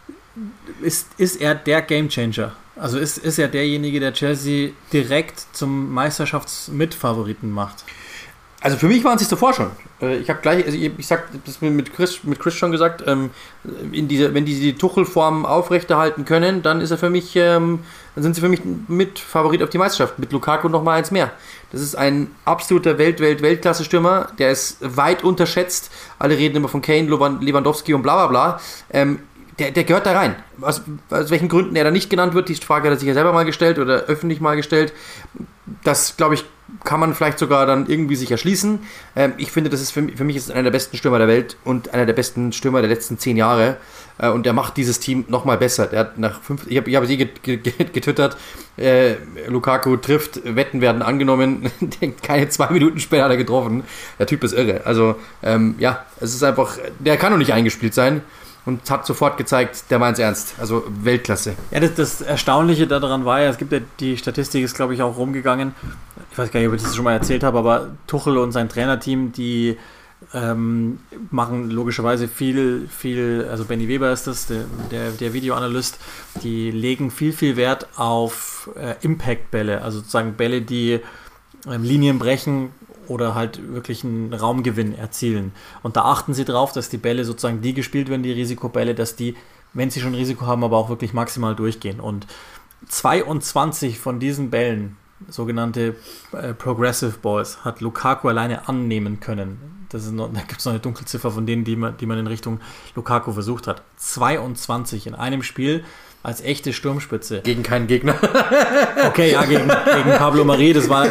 ist, ist er der Gamechanger? Also ist, ist er derjenige, der Chelsea direkt zum Meisterschaftsmitfavoriten macht? Also für mich waren sie es davor schon. Ich habe gleich, also ich, ich sag das mit Chris, mit Chris schon gesagt, ähm, in diese, wenn die die Tuchel-Form aufrechterhalten können, dann ist er für mich, ähm, dann sind sie für mich mit Favorit auf die Meisterschaft. Mit Lukaku noch mal eins mehr. Das ist ein absoluter Welt, Welt, Weltklasse-Stürmer, der ist weit unterschätzt. Alle reden immer von Kane, Lewandowski und bla bla bla. Ähm, der, der gehört da rein. Aus, aus welchen Gründen er da nicht genannt wird, die Frage hat er sich ja selber mal gestellt oder öffentlich mal gestellt. Das, glaube ich, kann man vielleicht sogar dann irgendwie sich erschließen. Ähm, ich finde, das ist für, für mich ist einer der besten Stürmer der Welt und einer der besten Stürmer der letzten zehn Jahre. Äh, und der macht dieses Team nochmal besser. Der hat nach fünf, ich habe ich hab sie getwittert, äh, Lukaku trifft, Wetten werden angenommen. Keine zwei Minuten später hat er getroffen. Der Typ ist irre. Also, ähm, ja, es ist einfach, der kann doch nicht eingespielt sein. Und hat sofort gezeigt, der meint es ernst. Also Weltklasse. Ja, das, das Erstaunliche daran war ja, es gibt ja, die Statistik ist, glaube ich, auch rumgegangen. Ich weiß gar nicht, ob ich das schon mal erzählt habe, aber Tuchel und sein Trainerteam, die ähm, machen logischerweise viel, viel, also Benny Weber ist das, der, der, der Videoanalyst, die legen viel, viel Wert auf äh, Impact-Bälle, also sozusagen Bälle, die ähm, Linien brechen, oder halt wirklich einen Raumgewinn erzielen. Und da achten sie drauf, dass die Bälle sozusagen die gespielt werden, die Risikobälle, dass die, wenn sie schon Risiko haben, aber auch wirklich maximal durchgehen. Und zweiundzwanzig von diesen Bällen, sogenannte äh, Progressive Balls, hat Lukaku alleine annehmen können. Das ist noch, da gibt es noch eine Dunkelziffer von denen, die man, die man in Richtung Lukaku versucht hat. zweiundzwanzig in einem Spiel als echte Sturmspitze. Gegen keinen Gegner. Okay, ja, gegen, gegen Pablo Mari, das war...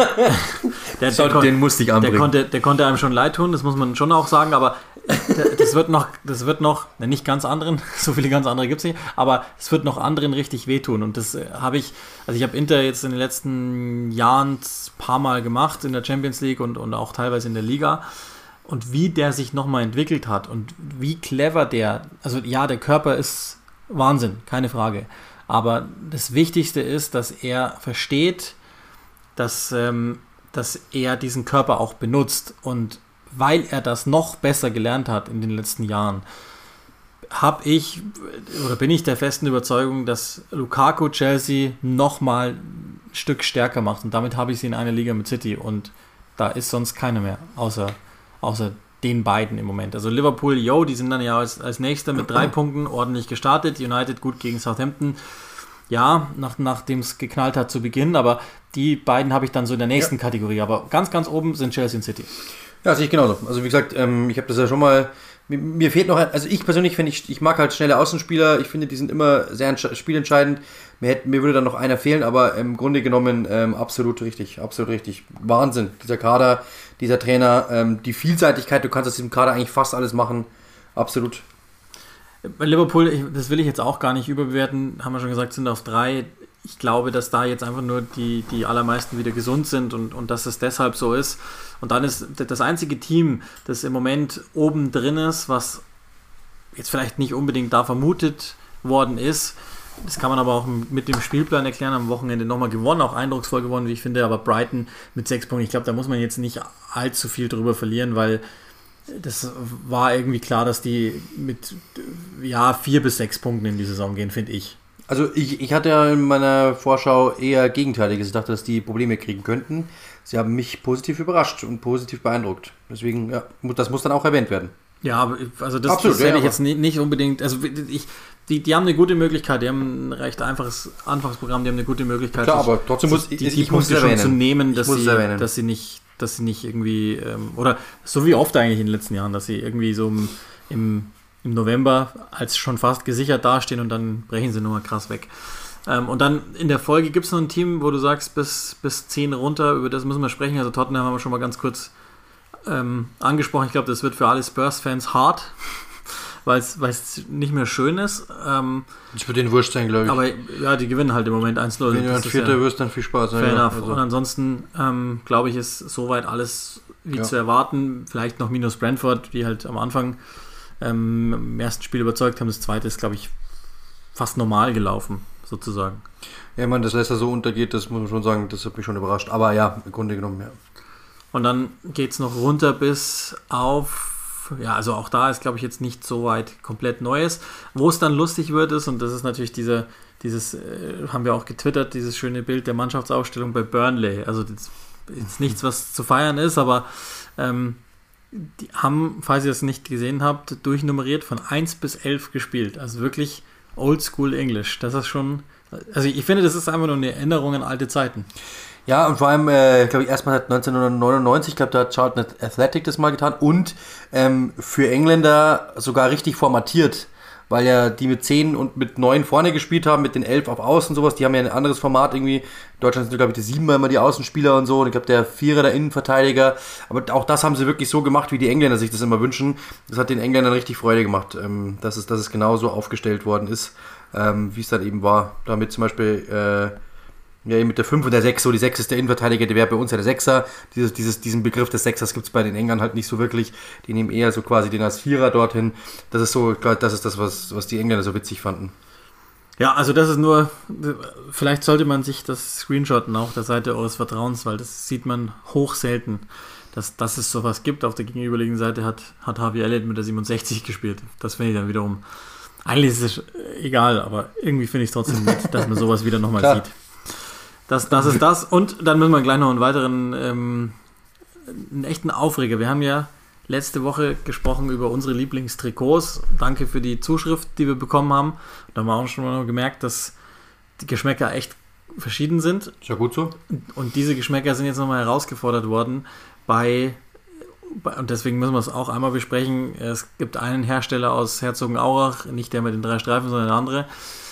Der, der, den kon- musste ich anbringen. Der konnte, der konnte einem schon leid tun, das muss man schon auch sagen, aber das wird noch, das wird noch, ne, nicht ganz anderen, so viele ganz andere gibt es nicht, aber es wird noch anderen richtig wehtun. Und das habe ich, also ich habe Inter jetzt in den letzten Jahren ein paar Mal gemacht in der Champions League und, und auch teilweise in der Liga. Und wie der sich nochmal entwickelt hat und wie clever der, also ja, der Körper ist Wahnsinn, keine Frage. Aber das Wichtigste ist, dass er versteht, dass, ähm, dass er diesen Körper auch benutzt. Und weil er das noch besser gelernt hat in den letzten Jahren, habe ich oder bin ich der festen Überzeugung, dass Lukaku Chelsea nochmal ein Stück stärker macht. Und damit habe ich sie in einer Liga mit City. Und da ist sonst keiner mehr, außer, außer den beiden im Moment. Also Liverpool, yo, die sind dann ja als, als Nächster mit drei Punkten ordentlich gestartet. United gut gegen Southampton. Ja, nach, nachdem es geknallt hat zu Beginn, aber die beiden habe ich dann so in der nächsten ja. Kategorie. Aber ganz, ganz oben sind Chelsea und City. Ja, sehe ich genauso. Also wie gesagt, ähm, ich habe das ja schon mal, mir, mir fehlt noch, ein, also ich persönlich finde, ich, ich mag halt schnelle Außenspieler. Ich finde, die sind immer sehr entsch- spielentscheidend. Mir, hätte, mir würde dann noch einer fehlen, aber im Grunde genommen ähm, absolut richtig, absolut richtig. Wahnsinn, dieser Kader, dieser Trainer, ähm, die Vielseitigkeit, du kannst aus diesem Kader eigentlich fast alles machen. Absolut. Bei Liverpool, ich, das will ich jetzt auch gar nicht überbewerten, haben wir schon gesagt, sind auf drei. Ich glaube, dass da jetzt einfach nur die, die allermeisten wieder gesund sind und, und dass es deshalb so ist. Und dann ist das einzige Team, das im Moment oben drin ist, was jetzt vielleicht nicht unbedingt da vermutet worden ist, das kann man aber auch mit dem Spielplan erklären, am Wochenende nochmal gewonnen, auch eindrucksvoll gewonnen, wie ich finde, aber Brighton mit sechs Punkten, ich glaube, da muss man jetzt nicht allzu viel drüber verlieren, weil das war irgendwie klar, dass die mit ja, vier bis sechs Punkten in die Saison gehen, finde ich. Also ich, ich hatte ja in meiner Vorschau eher Gegenteiliges. Ich dachte, dass die Probleme kriegen könnten. Sie haben mich positiv überrascht und positiv beeindruckt. Deswegen, ja, das muss dann auch erwähnt werden. Ja, aber also das, Absolut, das hätte ja, ich jetzt nicht, nicht unbedingt, also ich, die, die haben eine gute Möglichkeit, die haben ein recht einfaches Anfangsprogramm, die haben eine gute Möglichkeit, klar, aber trotzdem muss die, ich, die ich muss Punkte es schon erwähnen. zu nehmen, dass ich muss sie, es erwähnen. dass sie nicht, dass sie nicht irgendwie, ähm, oder so wie oft eigentlich in den letzten Jahren, dass sie irgendwie so im, im, im November als schon fast gesichert dastehen und dann brechen sie nur mal krass weg. Ähm, und dann in der Folge gibt es noch ein Team, wo du sagst, bis, bis zehn runter, über das müssen wir sprechen. Also Tottenham haben wir schon mal ganz kurz ähm, angesprochen. Ich glaube, das wird für alle Spurs-Fans hart, weil es nicht mehr schön ist. Ähm, das wird denen wurscht sein, glaube ich. Aber ja, die gewinnen halt im Moment eins null. Wenn du ein Vierter wirst, dann viel Spaß. Fair ja, enough. also. Und ansonsten, ähm, glaube ich, ist soweit alles wie ja. zu erwarten. Vielleicht noch minus Brentford, die halt am Anfang ähm, im ersten Spiel überzeugt haben. Das zweite ist, glaube ich, fast normal gelaufen, sozusagen. Ja, ich meine, dass Leicester so untergeht, das muss man schon sagen, das hat mich schon überrascht. Aber ja, im Grunde genommen, ja. Und dann geht es noch runter bis auf, ja, also auch da ist, glaube ich, jetzt nicht so weit komplett Neues. Wo es dann lustig wird ist, und das ist natürlich diese, dieses, äh, haben wir auch getwittert, dieses schöne Bild der Mannschaftsaufstellung bei Burnley. Also das ist nichts, was zu feiern ist, aber ähm, die haben, falls ihr das nicht gesehen habt, durchnummeriert von eins bis elf gespielt. Also wirklich Oldschool English. Das ist schon, also ich finde, das ist einfach nur eine Erinnerung an alte Zeiten. Ja, und vor allem, äh, glaube ich, erstmal hat neunzehnhundertneunundneunzig, ich glaube, da hat Charlton Athletic das mal getan und ähm, für Engländer sogar richtig formatiert, weil ja die mit zehn und mit neun vorne gespielt haben, mit den elf auf Außen und sowas, die haben ja ein anderes Format irgendwie. In Deutschland sind, glaube ich, die Siebener immer die Außenspieler und so und ich glaube, der Vierer der Innenverteidiger, aber auch das haben sie wirklich so gemacht, wie die Engländer sich das immer wünschen. Das hat den Engländern richtig Freude gemacht, ähm, dass es, dass es genauso aufgestellt worden ist, ähm, wie es dann eben war. Damit zum Beispiel äh, ja, mit der fünf und der sechs, so die sechs ist der Innenverteidiger, der wäre bei uns ja der Sechser. Dieses, dieses, diesen Begriff des Sechsers gibt es bei den Engländern halt nicht so wirklich. Die nehmen eher so quasi den als Vierer dorthin. Das ist so, das ist das, was, was die Engländer so witzig fanden. Ja, also das ist nur, vielleicht sollte man sich das screenshotten auf der Seite eures Vertrauens, weil das sieht man hoch selten, dass, dass es sowas gibt. Auf der gegenüberliegenden Seite hat, hat Harvey Elliott mit der siebenundsechzig gespielt. Das finde ich dann wiederum, eigentlich ist es egal, aber irgendwie finde ich es trotzdem nett, dass man sowas wieder nochmal sieht. Das, das ist das. Und dann müssen wir gleich noch einen weiteren, ähm, einen echten Aufreger. Wir haben ja letzte Woche gesprochen über unsere Lieblingstrikots. Danke für die Zuschrift, die wir bekommen haben. Da haben wir auch schon mal gemerkt, dass die Geschmäcker echt verschieden sind. Ist ja gut so. Und diese Geschmäcker sind jetzt nochmal herausgefordert worden bei, bei, und deswegen müssen wir es auch einmal besprechen. Es gibt einen Hersteller aus Herzogenaurach, nicht der mit den drei Streifen, sondern der andere,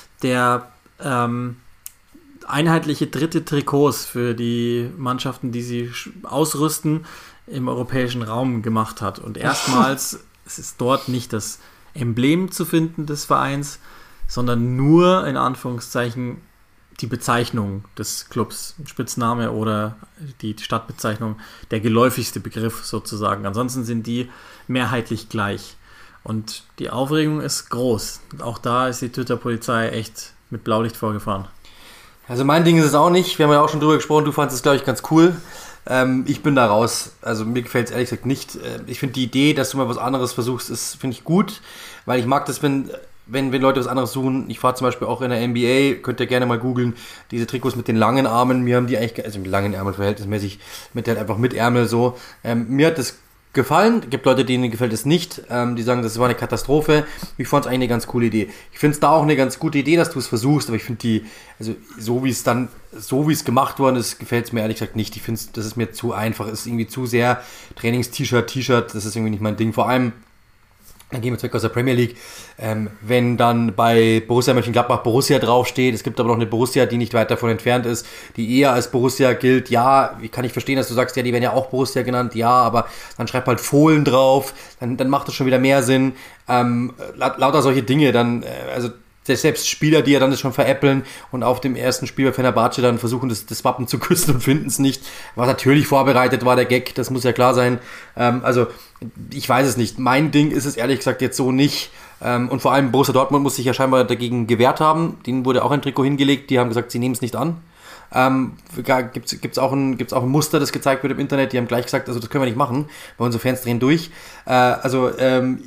der ähm, einheitliche dritte Trikots für die Mannschaften, die sie ausrüsten, im europäischen Raum gemacht hat. Und erstmals es ist dort nicht das Emblem zu finden des Vereins, sondern nur in Anführungszeichen die Bezeichnung des Clubs, Spitzname oder die Stadtbezeichnung, der geläufigste Begriff sozusagen. Ansonsten sind die mehrheitlich gleich. Und die Aufregung ist groß. Auch da ist die Twitter-Polizei echt mit Blaulicht vorgefahren. Also mein Ding ist es auch nicht. Wir haben ja auch schon drüber gesprochen. Du fandest es, glaube ich, ganz cool. Ähm, ich bin da raus. Also mir gefällt es ehrlich gesagt nicht. Ich finde die Idee, dass du mal was anderes versuchst, ist, finde ich gut. Weil ich mag das, wenn, wenn, wenn Leute was anderes suchen. Ich fahre zum Beispiel auch in der N B A, könnt ihr gerne mal googeln, diese Trikots mit den langen Armen. Mir haben die eigentlich, also mit langen Ärmeln verhältnismäßig, mit halt einfach mit Ärmel so. Ähm, mir hat das gefallen. Es gibt Leute, denen gefällt es nicht. Ähm, die sagen, das war eine Katastrophe. Ich fand es eigentlich eine ganz coole Idee. Ich finde es da auch eine ganz gute Idee, dass du es versuchst, aber ich finde die, also so wie es dann, so wie es gemacht worden ist, gefällt es mir ehrlich gesagt nicht. Ich finde, das ist mir zu einfach. Es ist irgendwie zu sehr Trainings-T-Shirt, T-Shirt. Das ist irgendwie nicht mein Ding. Vor allem, dann gehen wir zurück aus der Premier League, ähm, wenn dann bei Borussia Mönchengladbach Borussia draufsteht, es gibt aber noch eine Borussia, die nicht weit davon entfernt ist, die eher als Borussia gilt, ja, wie kann ich verstehen, dass du sagst, ja, die werden ja auch Borussia genannt, ja, aber dann schreib halt Fohlen drauf, dann, dann macht das schon wieder mehr Sinn, ähm, lauter solche Dinge, dann, äh, also selbst Spieler, die ja dann das schon veräppeln und auf dem ersten Spiel bei Fenerbahce dann versuchen, das, das Wappen zu küssen und finden es nicht, was natürlich vorbereitet war, der Gag, das muss ja klar sein. Ähm, also, ich weiß es nicht. Mein Ding ist es ehrlich gesagt jetzt so nicht. Ähm, und vor allem Borussia Dortmund muss sich ja scheinbar dagegen gewehrt haben. Denen wurde auch ein Trikot hingelegt, die haben gesagt, sie nehmen es nicht an. Ähm, gibt es auch, ein, auch ein Muster, das gezeigt wird im Internet. Die haben gleich gesagt, also das können wir nicht machen, weil unsere Fans drehen durch. Äh, also ähm,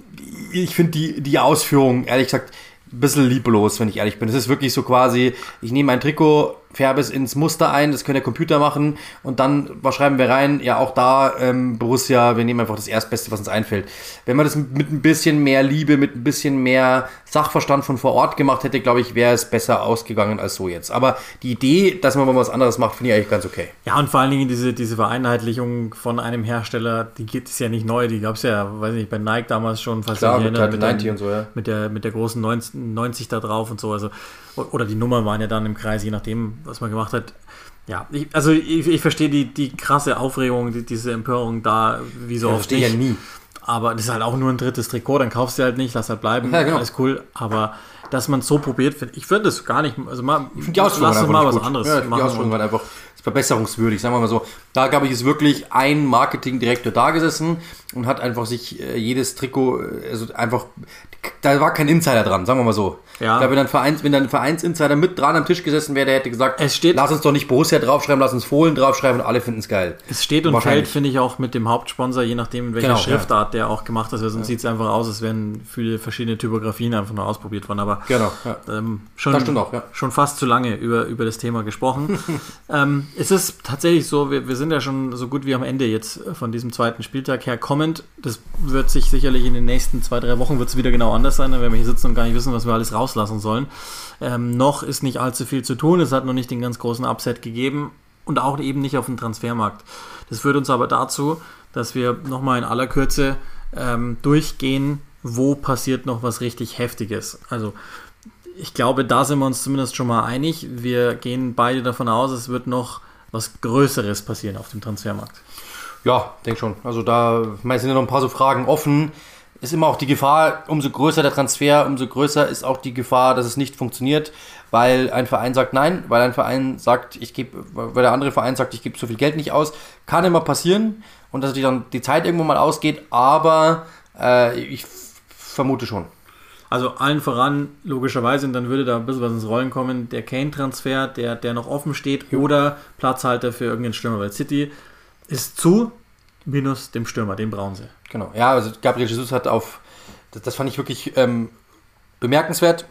ich finde die, die Ausführung, ehrlich gesagt, ein bisschen lieblos, wenn ich ehrlich bin. Es ist wirklich so quasi, ich nehme ein Trikot, färbe es ins Muster ein, das kann der Computer machen und dann, was schreiben wir rein? Ja, auch da, ähm, Borussia, wir nehmen einfach das Erstbeste, was uns einfällt. Wenn man das mit ein bisschen mehr Liebe, mit ein bisschen mehr Sachverstand von vor Ort gemacht hätte, glaube ich, wäre es besser ausgegangen als so jetzt. Aber die Idee, dass man mal was anderes macht, finde ich eigentlich ganz okay. Ja, und vor allen Dingen diese, diese Vereinheitlichung von einem Hersteller, die gibt es ja nicht neu, die gab es ja, weiß nicht, bei Nike damals schon, fast Klar, mit, erinnert, mit, neunzig und so, ja. mit, der, mit der großen neunzig da drauf und so, also oder die Nummern waren ja dann im Kreis, je nachdem, was man gemacht hat. Ja, ich, also ich, ich verstehe die, die krasse Aufregung, die, diese Empörung da, wie so ja, oft nicht. Ja, nie. Aber das ist halt auch nur ein drittes Trikot, dann kaufst du halt nicht, lass halt bleiben, ja, genau. Alles cool. Aber dass man es so probiert, find, ich finde das gar nicht, also mal, ich finde die Ausführung lass uns mal was gut. anderes ja, die machen. Die Ausführung war einfach verbesserungswürdig, sagen wir mal so. Da, glaube ich, ist wirklich ein Marketingdirektor da gesessen und hat einfach sich äh, jedes Trikot, also einfach, da war kein Insider dran, sagen wir mal so. Ja. Ich glaube, wenn dann, Vereins, wenn dann ein Vereinsinsider mit dran am Tisch gesessen wäre, der hätte gesagt, es steht, lass uns doch nicht Borussia draufschreiben, lass uns Fohlen draufschreiben und alle finden es geil. Es steht und fällt, finde ich, auch mit dem Hauptsponsor, je nachdem, in welcher genau, Schriftart ja. der auch gemacht ist. Sonst ja. sieht es einfach aus, als wären viele verschiedene Typografien einfach nur ausprobiert worden. Aber genau, ja. ähm, schon, das stimmt auch, ja. schon fast zu lange über, über das Thema gesprochen. ähm, es ist tatsächlich so, wir, wir sind ja schon so gut wie am Ende jetzt von diesem zweiten Spieltag her kommend. Das wird sich sicherlich in den nächsten zwei, drei Wochen wird es wieder genau anders sein, dann werden wir hier sitzen und gar nicht wissen, was wir alles rauslassen sollen. Ähm, noch ist nicht allzu viel zu tun, es hat noch nicht den ganz großen Upset gegeben und auch eben nicht auf dem Transfermarkt. Das führt uns aber dazu, dass wir nochmal in aller Kürze ähm, durchgehen, wo passiert noch was richtig Heftiges. Also ich glaube, da sind wir uns zumindest schon mal einig. Wir gehen beide davon aus, es wird noch was Größeres passieren auf dem Transfermarkt. Ja, denke schon. Also da sind ja noch ein paar so Fragen offen. Ist immer auch die Gefahr, umso größer der Transfer, umso größer ist auch die Gefahr, dass es nicht funktioniert, weil ein Verein sagt nein, weil ein Verein sagt, ich gebe, weil der andere Verein sagt, ich gebe so viel Geld nicht aus. Kann immer passieren und dass natürlich dann die Zeit irgendwo mal ausgeht, aber äh, ich f- vermute schon. Also allen voran, logischerweise, und dann würde da ein bisschen was ins Rollen kommen, der Kane-Transfer, der, der noch offen steht, ja. Oder Platzhalter für irgendeinen Stürmer, weil City ist zu, minus dem Stürmer, den brauchen sie. Genau, ja, also Gabriel Jesus hat auf, das, das fand ich wirklich ähm, bemerkenswert,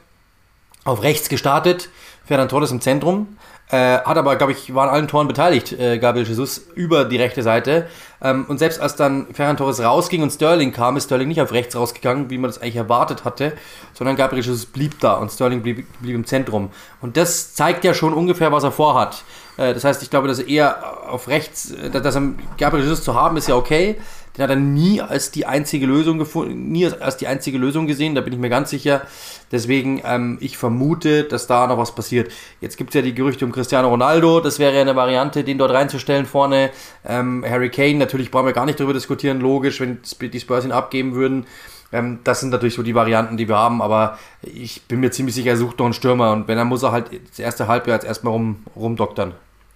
auf rechts gestartet, Ferran Torres im Zentrum, äh, hat aber, glaube ich, war an allen Toren beteiligt, äh, Gabriel Jesus, über die rechte Seite. Ähm, und selbst als dann Ferran Torres rausging und Sterling kam, ist Sterling nicht auf rechts rausgegangen, wie man das eigentlich erwartet hatte, sondern Gabriel Jesus blieb da und Sterling blieb, blieb im Zentrum. Und das zeigt ja schon ungefähr, was er vorhat. Äh, das heißt, ich glaube, dass er eher auf rechts, dass er Gabriel Jesus zu haben, ist ja okay. Den hat er nie als die einzige Lösung gefunden, nie als die einzige Lösung gesehen, da bin ich mir ganz sicher. Deswegen, ähm, ich vermute, dass da noch was passiert. Jetzt gibt es ja die Gerüchte um Cristiano Ronaldo, das wäre ja eine Variante, den dort reinzustellen vorne. Ähm, Harry Kane, natürlich brauchen wir gar nicht darüber diskutieren, logisch, wenn die Spurs ihn abgeben würden. Ähm, das sind natürlich so die Varianten, die wir haben, aber ich bin mir ziemlich sicher, er sucht noch einen Stürmer und wenn, dann muss er halt das erste Halbjahr jetzt erstmal rum, rumdoktern.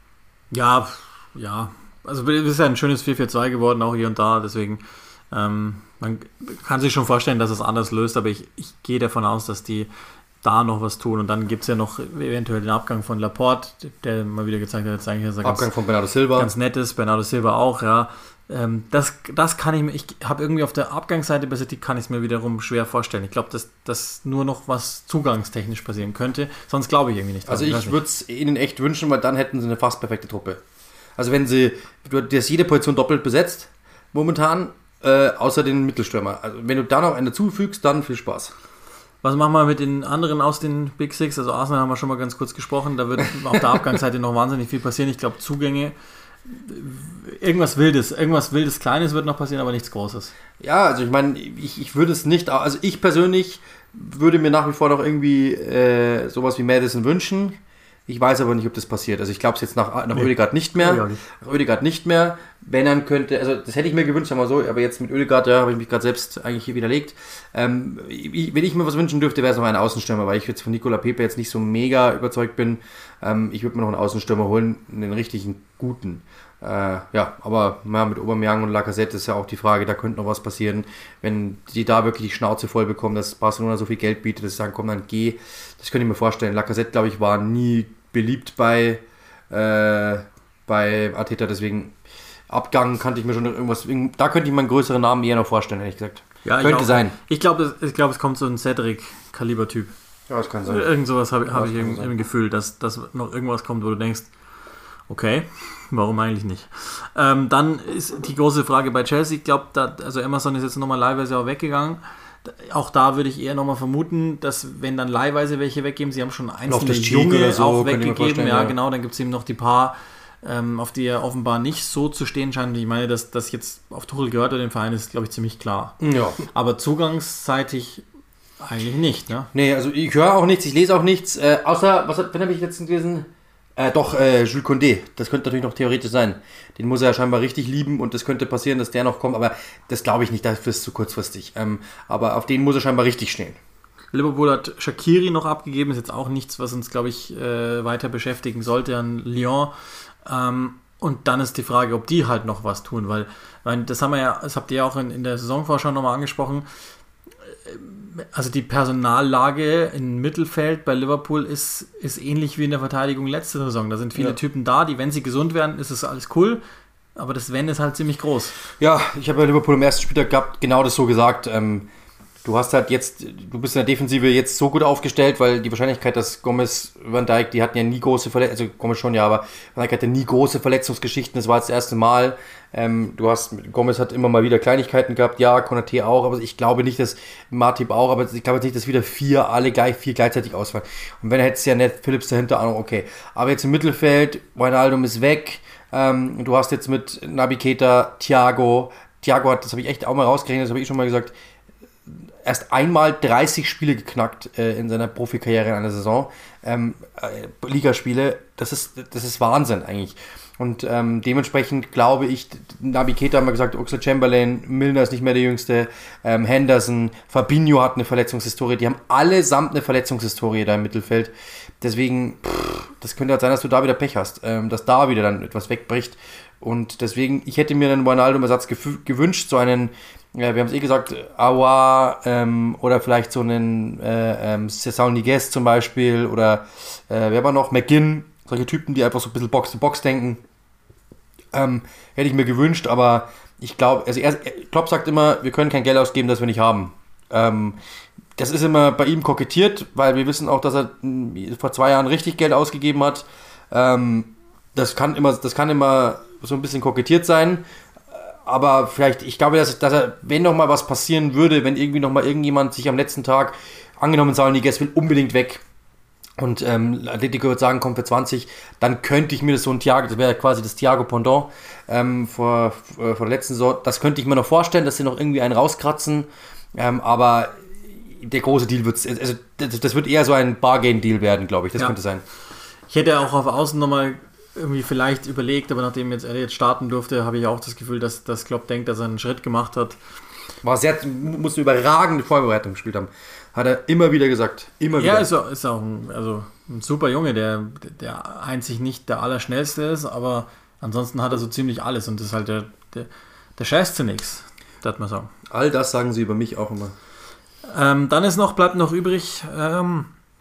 Ja, ja. Also es ist ja ein schönes vier vier zwei geworden, auch hier und da, deswegen ähm, man kann sich schon vorstellen, dass es anders löst, aber ich, ich gehe davon aus, dass die da noch was tun und dann gibt es ja noch eventuell den Abgang von Laporte, der mal wieder gezeigt hat, jetzt eigentlich ist er Abgang ganz, von Bernardo Silva. Ganz nett ist, Bernardo Silva auch, ja. Ähm, das, das kann ich mir, ich habe irgendwie auf der Abgangsseite bei City kann ich es mir wiederum schwer vorstellen. Ich glaube, dass, dass nur noch was zugangstechnisch passieren könnte, sonst glaube ich irgendwie nicht. Also ich, ich würde es ihnen echt wünschen, weil dann hätten sie eine fast perfekte Truppe. Also wenn sie, du hast jede Position doppelt besetzt, momentan, äh, außer den Mittelstürmer. Also wenn du da noch einen zufügst, dann viel Spaß. Was machen wir mit den anderen aus den Big Six? Also Arsenal haben wir schon mal ganz kurz gesprochen, da wird auf der Abgangsseite noch wahnsinnig viel passieren. Ich glaube Zugänge, irgendwas Wildes, irgendwas Wildes Kleines wird noch passieren, aber nichts Großes. Ja, also ich meine, ich, ich würde es nicht, also ich persönlich würde mir nach wie vor noch irgendwie äh, sowas wie Maddison wünschen. Ich weiß aber nicht, ob das passiert. Also ich glaube es jetzt nach, nach nee. Ødegaard nicht mehr. Ja, nicht. Nach Ødegaard nicht mehr. Wenn dann könnte, also das hätte ich mir gewünscht, sagen wir so, aber jetzt mit Ødegaard, ja, habe ich mich gerade selbst eigentlich hier widerlegt. Ähm, ich, wenn ich mir was wünschen dürfte, wäre es noch ein Außenstürmer, weil ich jetzt von Nicola Pepe jetzt nicht so mega überzeugt bin. Ähm, ich würde mir noch einen Außenstürmer holen, einen richtigen guten. Äh, ja, aber ja, mit Aubameyang und Lacazette ist ja auch die Frage, da könnte noch was passieren, wenn die da wirklich die Schnauze voll bekommen, dass Barcelona so viel Geld bietet, dass sie sagen, komm, dann geh. Das könnte ich mir vorstellen. Lacazette, glaube ich, war nie beliebt bei äh, bei Arteta, deswegen Abgang kannte ich mir schon irgendwas, da könnte ich mir einen größeren Namen eher noch vorstellen, ehrlich gesagt. Ja, könnte ich auch, sein. Ich glaube, ich glaub, es kommt so ein Cedric-Kaliber-Typ. Ja, das kann sein. Irgend sowas habe hab ja, ich im, im Gefühl, dass, dass noch irgendwas kommt, wo du denkst, okay, warum eigentlich nicht? Ähm, dann ist die große Frage bei Chelsea, ich glaube, also Emerson ist jetzt nochmal leihweise auch weggegangen. Auch da würde ich eher nochmal vermuten, dass wenn dann leihweise welche weggeben, sie haben schon einzelne Junge so, auch weggegeben, ja, ja genau, dann gibt es eben noch die paar, ähm, auf die er offenbar nicht so zu stehen scheint. Ich meine, dass das jetzt auf Tuchel gehört oder den Verein ist, glaube ich, ziemlich klar. Ja. Aber zugangsseitig eigentlich nicht, ne? Nee, also ich höre auch nichts, ich lese auch nichts, äh, außer, was wen habe ich jetzt gelesen? Äh, doch, äh, Jules Condé, das könnte natürlich noch theoretisch sein. Den muss er ja scheinbar richtig lieben und das könnte passieren, dass der noch kommt, aber das glaube ich nicht, dafür ist es zu kurzfristig. Ähm, aber auf den muss er scheinbar richtig stehen. Liverpool hat Shaqiri noch abgegeben, ist jetzt auch nichts, was uns, glaube ich, äh, weiter beschäftigen sollte an Lyon. Ähm, und dann ist die Frage, ob die halt noch was tun, weil, weil das haben wir ja, das habt ihr ja auch in, in der Saisonvorschau nochmal angesprochen. Also die Personallage im Mittelfeld bei Liverpool ist, ist ähnlich wie in der Verteidigung letzte Saison. Da sind viele ja. Typen da, die, wenn sie gesund werden, ist es alles cool. Aber das Wenn ist halt ziemlich groß. Ja, ich habe bei Liverpool im ersten Spieltag gehabt, genau das so gesagt. Ähm, du hast halt jetzt, du bist in der Defensive jetzt so gut aufgestellt, weil die Wahrscheinlichkeit, dass Gomez, Van Dijk, die hatten ja nie große Verletzungen, also Gomez schon ja, aber Van Dijk hatte nie große Verletzungsgeschichten, das war jetzt das erste Mal. Ähm, du hast, Gomez hat immer mal wieder Kleinigkeiten gehabt, ja, Konaté auch, aber ich glaube nicht, dass Matip auch, aber ich glaube nicht, dass wieder vier, alle gleich, vier gleichzeitig ausfallen. Und wenn er hätte es ja nicht, Phillips dahinter, auch okay. Aber jetzt im Mittelfeld, Wijnaldum ist weg, ähm, du hast jetzt mit Naby Keita, Thiago, Thiago hat, das habe ich echt auch mal rausgerechnet, das habe ich schon mal gesagt, erst einmal dreißig Spiele geknackt äh, in seiner Profikarriere in einer Saison. Ähm, äh, Ligaspiele, das ist, das ist Wahnsinn eigentlich. Und ähm, dementsprechend glaube ich, Naby Keita haben wir gesagt, Oxlade-Chamberlain, Milner ist nicht mehr der Jüngste, ähm, Henderson, Fabinho hat eine Verletzungshistorie, die haben allesamt eine Verletzungshistorie da im Mittelfeld. Deswegen, pff, das könnte halt sein, dass du da wieder Pech hast, ähm, dass da wieder dann etwas wegbricht. Und deswegen, ich hätte mir einen Wijnaldum-Ersatz gef- gewünscht, so einen, ja, wir haben es eh gesagt, Aouar ähm, oder vielleicht so einen äh, ähm, Cesar Niguez zum Beispiel oder äh, wer war noch, McGinn, solche Typen, die einfach so ein bisschen Box-to-Box denken. Ähm, hätte ich mir gewünscht, aber ich glaube, also er, Klopp sagt immer, wir können kein Geld ausgeben, das wir nicht haben. Ähm, das ist immer bei ihm kokettiert, weil wir wissen auch, dass er mh, vor zwei Jahren richtig Geld ausgegeben hat. Ähm, das kann immer, das kann immer so ein bisschen kokettiert sein. Aber vielleicht, ich glaube, dass, dass er, wenn noch mal was passieren würde, wenn irgendwie noch mal irgendjemand sich am letzten Tag, angenommen Saul Niguez will unbedingt weg und ähm, Atletico würde sagen, kommt für zwanzig, dann könnte ich mir das so ein Thiago, das wäre quasi das Thiago Pendant ähm, vor, vor der letzten Saison, das könnte ich mir noch vorstellen, dass sie noch irgendwie einen rauskratzen, ähm, aber der große Deal wird, also das, das wird eher so ein Bargain-Deal werden, glaube ich, das ja. könnte sein. Ich hätte auch auf Außen nochmal irgendwie vielleicht überlegt, aber nachdem jetzt er jetzt starten durfte, habe ich auch das Gefühl, dass, dass Klopp denkt, dass er einen Schritt gemacht hat. War sehr, muss eine überragende Vorbereitung gespielt haben. Hat er immer wieder gesagt. Immer wieder. Ja, ist auch, ist auch ein, also ein super Junge, der, der einzig nicht der Allerschnellste ist, aber ansonsten hat er so ziemlich alles und das ist halt der, der, der scheißte nix, darf man sagen. All das sagen sie über mich auch immer. Ähm, dann ist noch, bleibt noch übrig ähm,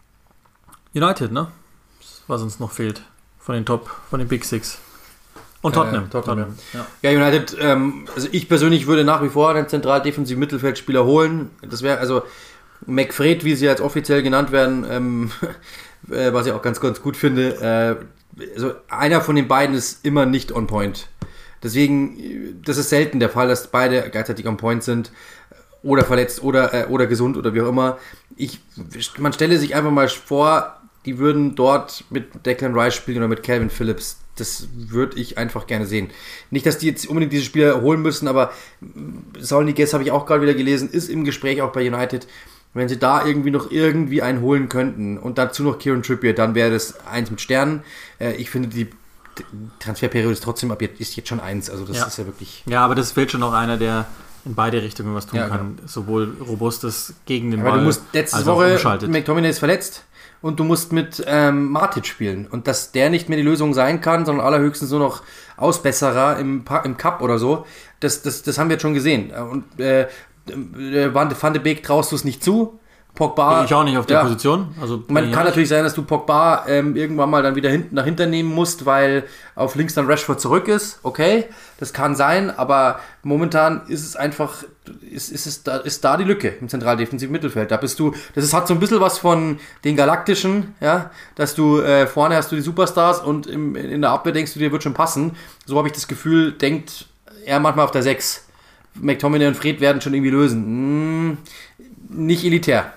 United, ne? Was uns noch fehlt. Von den Top, von den Big Six. Und Tottenham. Äh, Tottenham. Tottenham. Ja. ja, United, ähm, also ich persönlich würde nach wie vor einen zentral defensiven Mittelfeldspieler holen. Das wäre also McFred, wie sie jetzt offiziell genannt werden, ähm, äh, was ich auch ganz, ganz gut finde. Äh, also einer von den beiden ist immer nicht on point. Deswegen, das ist selten der Fall, dass beide gleichzeitig on point sind. Oder verletzt oder, äh, oder gesund oder wie auch immer. Ich, man stelle sich einfach mal vor, die würden dort mit Declan Rice spielen oder mit Calvin Phillips. Das würde ich einfach gerne sehen. Nicht, dass die jetzt unbedingt diese Spieler holen müssen, aber Saul Niguez, habe ich auch gerade wieder gelesen, ist im Gespräch auch bei United. Wenn sie da irgendwie noch irgendwie einen holen könnten und dazu noch Kieran Trippier, dann wäre das eins mit Sternen. Ich finde, die Transferperiode ist trotzdem ab jetzt, ist jetzt schon eins. Also das ja. ist ja wirklich... Ja, aber das fehlt schon noch einer, der in beide Richtungen was tun ja, kann. genau. Sowohl Robustes gegen den aber Ball. Du musst letzte Woche, McTominay ist verletzt. Und du musst mit ähm, Matic spielen. Und dass der nicht mehr die Lösung sein kann, sondern allerhöchstens nur noch Ausbesserer im, im Cup oder so, das, das, das haben wir jetzt schon gesehen. Und äh, Van de Beek traust du es nicht zu. Pogba... Ich auch nicht auf der ja. Position. Also Man kann natürlich sein, dass du Pogba ähm, irgendwann mal dann wieder hinten nach hinten nehmen musst, weil auf links dann Rashford zurück ist. Okay, das kann sein, aber momentan ist es einfach, ist, ist, es da, ist da die Lücke im zentraldefensiven Mittelfeld. Da bist du, das ist, hat so ein bisschen was von den Galaktischen, ja, dass du äh, vorne hast du die Superstars und im, in der Abwehr denkst du dir, wird schon passen. So habe ich das Gefühl, denkt er manchmal auf der sechs. McTominay und Fred werden schon irgendwie lösen. Hm, nicht elitär.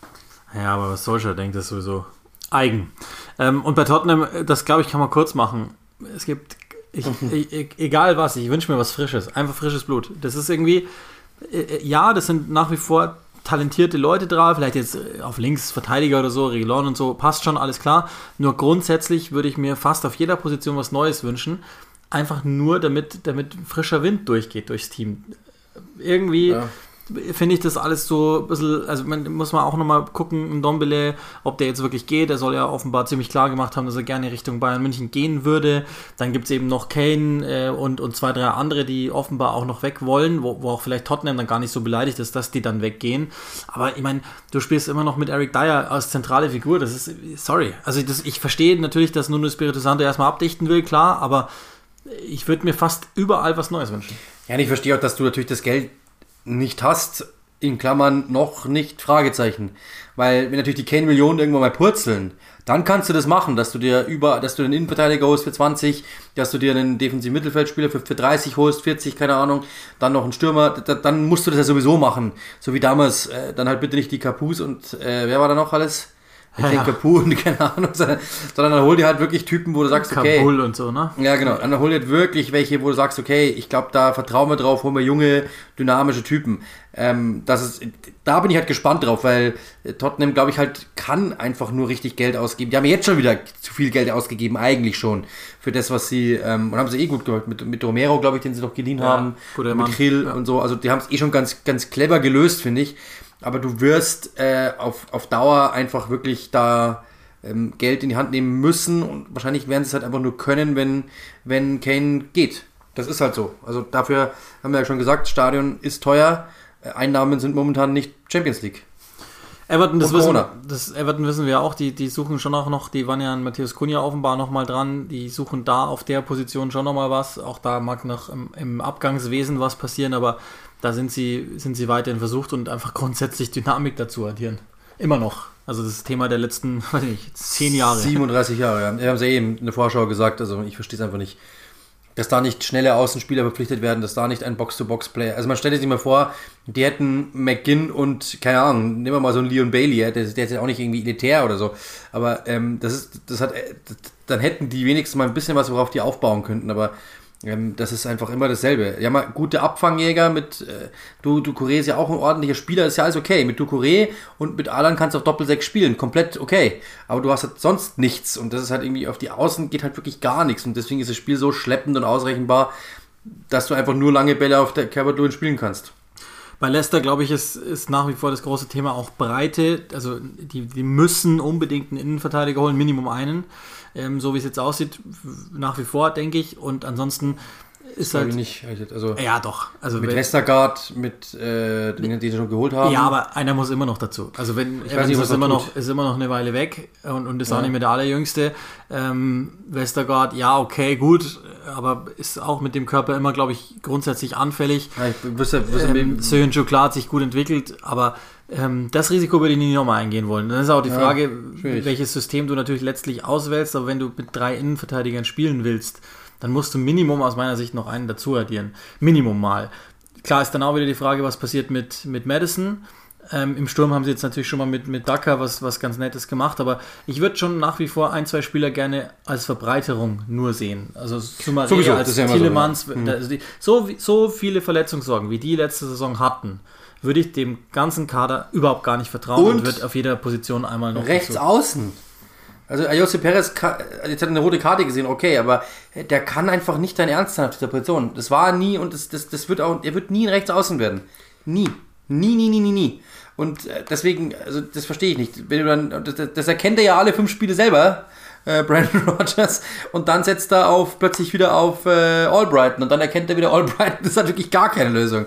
Ja, aber was Solskjaer denkt, ist sowieso eigen. Ähm, und bei Tottenham, das glaube ich, kann man kurz machen. Es gibt, ich, ich, egal was, ich wünsche mir was Frisches. Einfach frisches Blut. Das ist irgendwie, äh, ja, das sind nach wie vor talentierte Leute drauf. Vielleicht jetzt auf links Verteidiger oder so, Reguilon und so, passt schon, alles klar. Nur grundsätzlich würde ich mir fast auf jeder Position was Neues wünschen. Einfach nur, damit, damit frischer Wind durchgeht durchs Team. Irgendwie ja. finde ich das alles so ein bisschen, also man muss man auch nochmal gucken, Ndombele, ob der jetzt wirklich geht. Er soll ja offenbar ziemlich klar gemacht haben, dass er gerne Richtung Bayern München gehen würde. Dann gibt es eben noch Kane äh, und, und zwei, drei andere, die offenbar auch noch weg wollen, wo, wo auch vielleicht Tottenham dann gar nicht so beleidigt ist, dass die dann weggehen. Aber ich meine, du spielst immer noch mit Eric Dyer als zentrale Figur. Das ist, sorry, also das, ich verstehe natürlich, dass Nuno Espirito Santo erstmal abdichten will, klar, aber ich würde mir fast überall was Neues wünschen. Ja, und ich verstehe auch, dass du natürlich das Geld nicht hast, in Klammern noch nicht, Fragezeichen. Weil wenn natürlich die Kane-Millionen irgendwann mal purzeln, dann kannst du das machen, dass du dir über, dass du einen Innenverteidiger holst für zwanzig, dass du dir einen defensiven Mittelfeldspieler für, für dreißig holst, vierzig, keine Ahnung, dann noch einen Stürmer, da, dann musst du das ja sowieso machen. So wie damals, äh, dann halt bitte nicht die Capus und, äh, wer war da noch alles? Ich denke, ja, ja. Capu und keine Ahnung, sondern, sondern dann hol dir halt wirklich Typen, wo du sagst, okay. Kabul und so, ne? Ja, genau. Dann hol dir wirklich welche, wo du sagst, okay, ich glaube, da vertrauen wir drauf, holen wir junge, dynamische Typen. Ähm, das ist, da bin ich halt gespannt drauf, weil Tottenham, glaube ich, halt kann einfach nur richtig Geld ausgeben. Die haben jetzt schon wieder zu viel Geld ausgegeben, eigentlich schon, für das, was sie, ähm, und haben sie eh gut gemacht, mit, mit Romero, glaube ich, den sie noch geliehen ja, haben, mit Gil ja. und so, also die haben es eh schon ganz, ganz clever gelöst, finde ich. Aber du wirst äh, auf, auf Dauer einfach wirklich da ähm, Geld in die Hand nehmen müssen und wahrscheinlich werden sie es halt einfach nur können, wenn, wenn Kane geht. Das ist halt so. Also dafür haben wir ja schon gesagt, Stadion ist teuer, Einnahmen sind momentan nicht Champions League. Everton, das wissen, das Everton wissen wir auch, die, die suchen schon auch noch, die waren ja an Matheus Cunha offenbar nochmal dran, die suchen da auf der Position schon nochmal was, auch da mag noch im, im Abgangswesen was passieren, aber da sind sie, sind sie weiterhin versucht und einfach grundsätzlich Dynamik dazu addieren. Immer noch. Also das Thema der letzten, weiß ich nicht, zehn Jahre. siebenunddreißig Jahre, ja. Wir haben es ja eben in der Vorschau gesagt, also ich verstehe es einfach nicht. Dass da nicht schnelle Außenspieler verpflichtet werden, dass da nicht ein Box-to-Box-Player. Also man stellt sich mal vor, die hätten McGinn und, keine Ahnung, nehmen wir mal so einen Leon Bailey, der, der ist ja auch nicht irgendwie elitär oder so. Aber ähm, das ist, das hat, das, dann hätten die wenigstens mal ein bisschen was, worauf die aufbauen könnten. Aber ähm, das ist einfach immer dasselbe. Ja, mal gute Abfangjäger mit äh, du, Doucouré ist ja auch ein ordentlicher Spieler, ist ja alles okay. Mit Doucouré und mit Alan kannst du auch Doppelsechs spielen, komplett okay. Aber du hast halt sonst nichts und das ist halt irgendwie auf die Außen geht halt wirklich gar nichts und deswegen ist das Spiel so schleppend und ausrechenbar, dass du einfach nur lange Bälle auf der Calvert-Lewin spielen kannst. Bei Leicester, glaube ich, ist, ist nach wie vor das große Thema auch Breite. Also die, die müssen unbedingt einen Innenverteidiger holen, Minimum einen. Ähm, so wie es jetzt aussieht, nach wie vor, denke ich. Und ansonsten ist das halt... Ich nicht. Also ja, doch. Also mit Westergaard, mit äh, den, die sie schon geholt haben. Ja, aber einer muss immer noch dazu. Also wenn ich weiß nicht, was ist, immer noch, ist immer noch eine Weile weg und, und ist ja. auch nicht mehr der Allerjüngste. Ähm, Westergaard, ja, okay, gut, aber ist auch mit dem Körper immer, glaube ich, grundsätzlich anfällig. Ja, ich wüsste, wüsste ähm, Söyüncü klar hat sich gut entwickelt, aber ähm, das Risiko würde ich nie nochmal eingehen wollen. Dann ist auch die ja, Frage, schwierig. Welches System du natürlich letztlich auswählst, aber wenn du mit drei Innenverteidigern spielen willst, dann musst du Minimum aus meiner Sicht noch einen dazu addieren. Minimum mal. Klar ist dann auch wieder die Frage, was passiert mit, mit Maddison. Ähm, Im Sturm haben sie jetzt natürlich schon mal mit, mit Daka was, was ganz Nettes gemacht, aber ich würde schon nach wie vor ein, zwei Spieler gerne als Verbreiterung nur sehen. Also Soumaré als ja Tielemans. So, ja. also die, so, so viele Verletzungssorgen, wie die letzte Saison hatten, würde ich dem ganzen Kader überhaupt gar nicht vertrauen und, und würde auf jeder Position einmal noch... Rechts dazu. Außen. Also Ayoze Perez, jetzt hat er eine rote Karte gesehen, okay, aber der kann einfach nicht dein Ernst sein auf dieser Position. Das war nie und das, das, das wird auch, er wird nie ein Rechtsaußen werden. Nie. Nie, nie, nie, nie, nie. Und deswegen, also das verstehe ich nicht. Wenn du dann, das, das erkennt er ja alle fünf Spiele selber, äh, Brandon Rodgers, und dann setzt er auf plötzlich wieder auf äh, Albrighton und dann erkennt er wieder Albrighton. Das ist halt wirklich gar keine Lösung.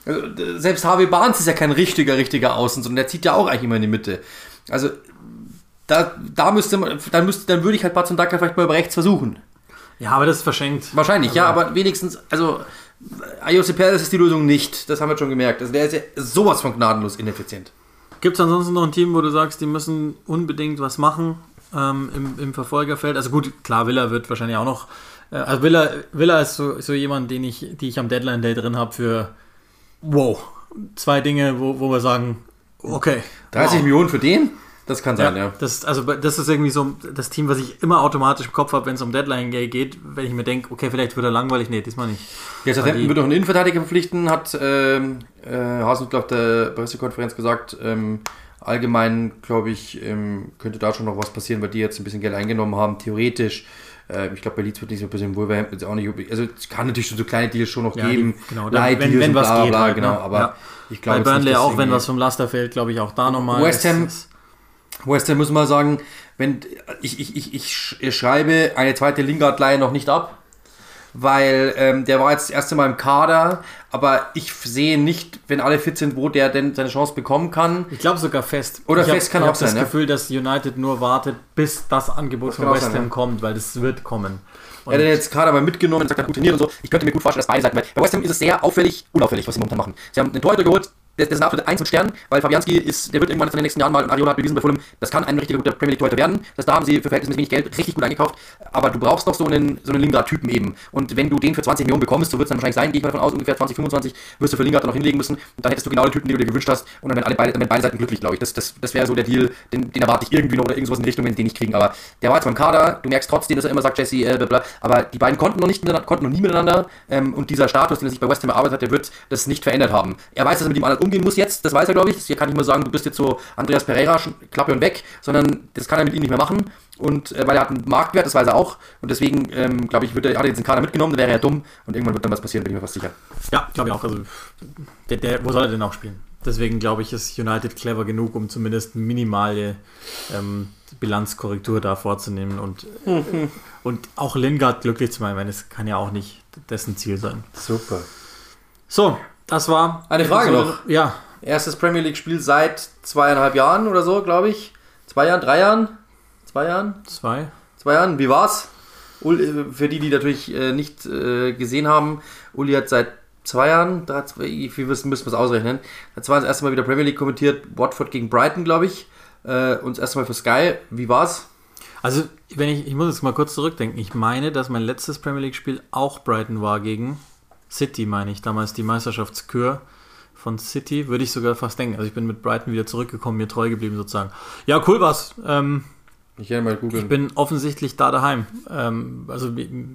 Also, selbst Harvey Barnes ist ja kein richtiger, richtiger Außen, sondern der zieht ja auch eigentlich immer in die Mitte. Also, da, da müsste man, dann müsste, dann würde ich halt Patson Daka vielleicht mal über rechts versuchen. Ja, aber das ist verschenkt. Wahrscheinlich, also, ja, aber wenigstens, also, Ayoze Perez ist die Lösung nicht. Das haben wir schon gemerkt. Also, der ist ja sowas von gnadenlos ineffizient. Gibt es ansonsten noch ein Team, wo du sagst, die müssen unbedingt was machen ähm, im, im Verfolgerfeld? Also gut, klar, Villa wird wahrscheinlich auch noch, äh, also Villa, Villa ist so, so jemand, den ich, die ich am Deadline Day drin habe für, wow, zwei Dinge, wo, wo wir sagen, okay. dreißig wow. Millionen für den? Das kann sein, ja. ja. Das, also, das ist irgendwie so das Team, was ich immer automatisch im Kopf habe, wenn es um Deadline Day geht, wenn ich mir denke, okay, vielleicht wird er langweilig. Nee, diesmal nicht. Jetzt hat Hampton wird noch einen Innenverteidiger verpflichten, hat ähm, äh, Hasenhüttl auf der Pressekonferenz gesagt. Ähm, allgemein, glaube ich, ähm, könnte da schon noch was passieren, weil die jetzt ein bisschen Geld eingenommen haben, theoretisch. Äh, ich glaube, bei Leeds wird nicht so ein bisschen Wolverhampton jetzt auch nicht. Also es kann natürlich schon so kleine Deals schon noch ja, geben. Die, genau, wenn, wenn, wenn was bla, geht. Bla, halt, genau, ne? aber ja. ich glaube, bei Burnley auch, wenn was vom Laster fällt, glaube ich auch da nochmal. West Ham. West Ham muss man sagen, wenn ich, ich, ich, ich schreibe eine zweite Lingard-Leihe noch nicht ab, weil ähm, der war jetzt das erste Mal im Kader, aber ich sehe nicht, wenn alle fit sind, wo der denn seine Chance bekommen kann. Ich glaube sogar fest. Oder ich fest hab, kann ich auch sein. Ich habe das Gefühl, dass United nur wartet, bis das Angebot das von West Ham sein, ja. kommt, weil das wird kommen. Und er hat jetzt Kader mal mitgenommen und sagt, er gut trainiert und so. Ich könnte mir gut vorstellen, dass beide Seiten, weil bei West Ham ist es sehr auffällig, unauffällig, was sie momentan machen. Sie haben einen Torhüter geholt, der, der ist ein absoluter Einzelstern, weil Fabianski ist, der wird irgendwann in den nächsten Jahren mal, Ariola hat bewiesen bei Fulham, das kann ein richtiger guter Premier League Torhüter werden. Das da haben sie für verhältnismäßig wenig Geld richtig gut eingekauft, aber du brauchst noch so einen, so einen Lingard-Typen eben. Und wenn du den für zwanzig Millionen bekommst, so wird es dann wahrscheinlich sein, gehe ich mal davon aus, ungefähr zwanzig, fünfundzwanzig wirst du für Lingard dann noch hinlegen müssen. Und dann hättest du genau den Typen, den du dir gewünscht hast, und dann wären alle beide, dann wären beide Seiten glücklich, glaube ich. Das, das, das wäre so der Deal, den, den erwarte ich irgendwie noch oder irgendwas in die Richtung, den ich kriegen. Aber der war jetzt beim Kader, du merkst trotzdem, dass er immer sagt, Jesse, äh, bla, bla, aber die beiden konnten noch nicht miteinander, konnten noch nie miteinander, ähm, und dieser Status, den er sich bei West Ham erarbeitet hat, der wird das nicht verändert haben. Er weiß, dass er mit ihm anders umgehen muss jetzt, das weiß er, glaube ich. Hier kann ich mal sagen, du bist jetzt so Andreas Pereira, Klappe und weg, sondern das kann er mit ihm nicht mehr machen. Und äh, weil er hat einen Marktwert, das weiß er auch. Und deswegen, ähm, glaube ich, wird er, hat er jetzt den Kader mitgenommen, dann wäre er dumm. Und irgendwann wird dann was passieren, bin ich mir fast sicher. Ja, glaube ich auch. Also, der, der, wo soll er denn auch spielen? Deswegen glaube ich, ist United clever genug, um zumindest minimale ähm, Bilanzkorrektur da vorzunehmen und, mhm. äh, und auch Lingard glücklich zu machen, weil es kann ja auch nicht dessen Ziel sein. Super. So, das war... Eine Frage so, noch. Ja. Erstes Premier League Spiel seit zweieinhalb Jahren oder so, glaube ich. Zwei Jahren, drei Jahren? Zwei Jahren? Zwei. Zwei Jahren, wie war's? Für die, die natürlich nicht gesehen haben, Uli hat seit zwei Jahren, wie müssen wir es ausrechnen, hat zwar das erste Mal wieder Premier League kommentiert, Watford gegen Brighton, glaube ich, und das erste Mal für Sky. Wie war's? Also, wenn ich, ich muss jetzt mal kurz zurückdenken, ich meine, dass mein letztes Premier League Spiel auch Brighton war gegen City, meine ich, damals die Meisterschaftskür von City, würde ich sogar fast denken. Also ich bin mit Brighton wieder zurückgekommen, mir treu geblieben sozusagen. Ja, cool war's. Ähm, ich, mal ich bin offensichtlich da daheim. Ähm, also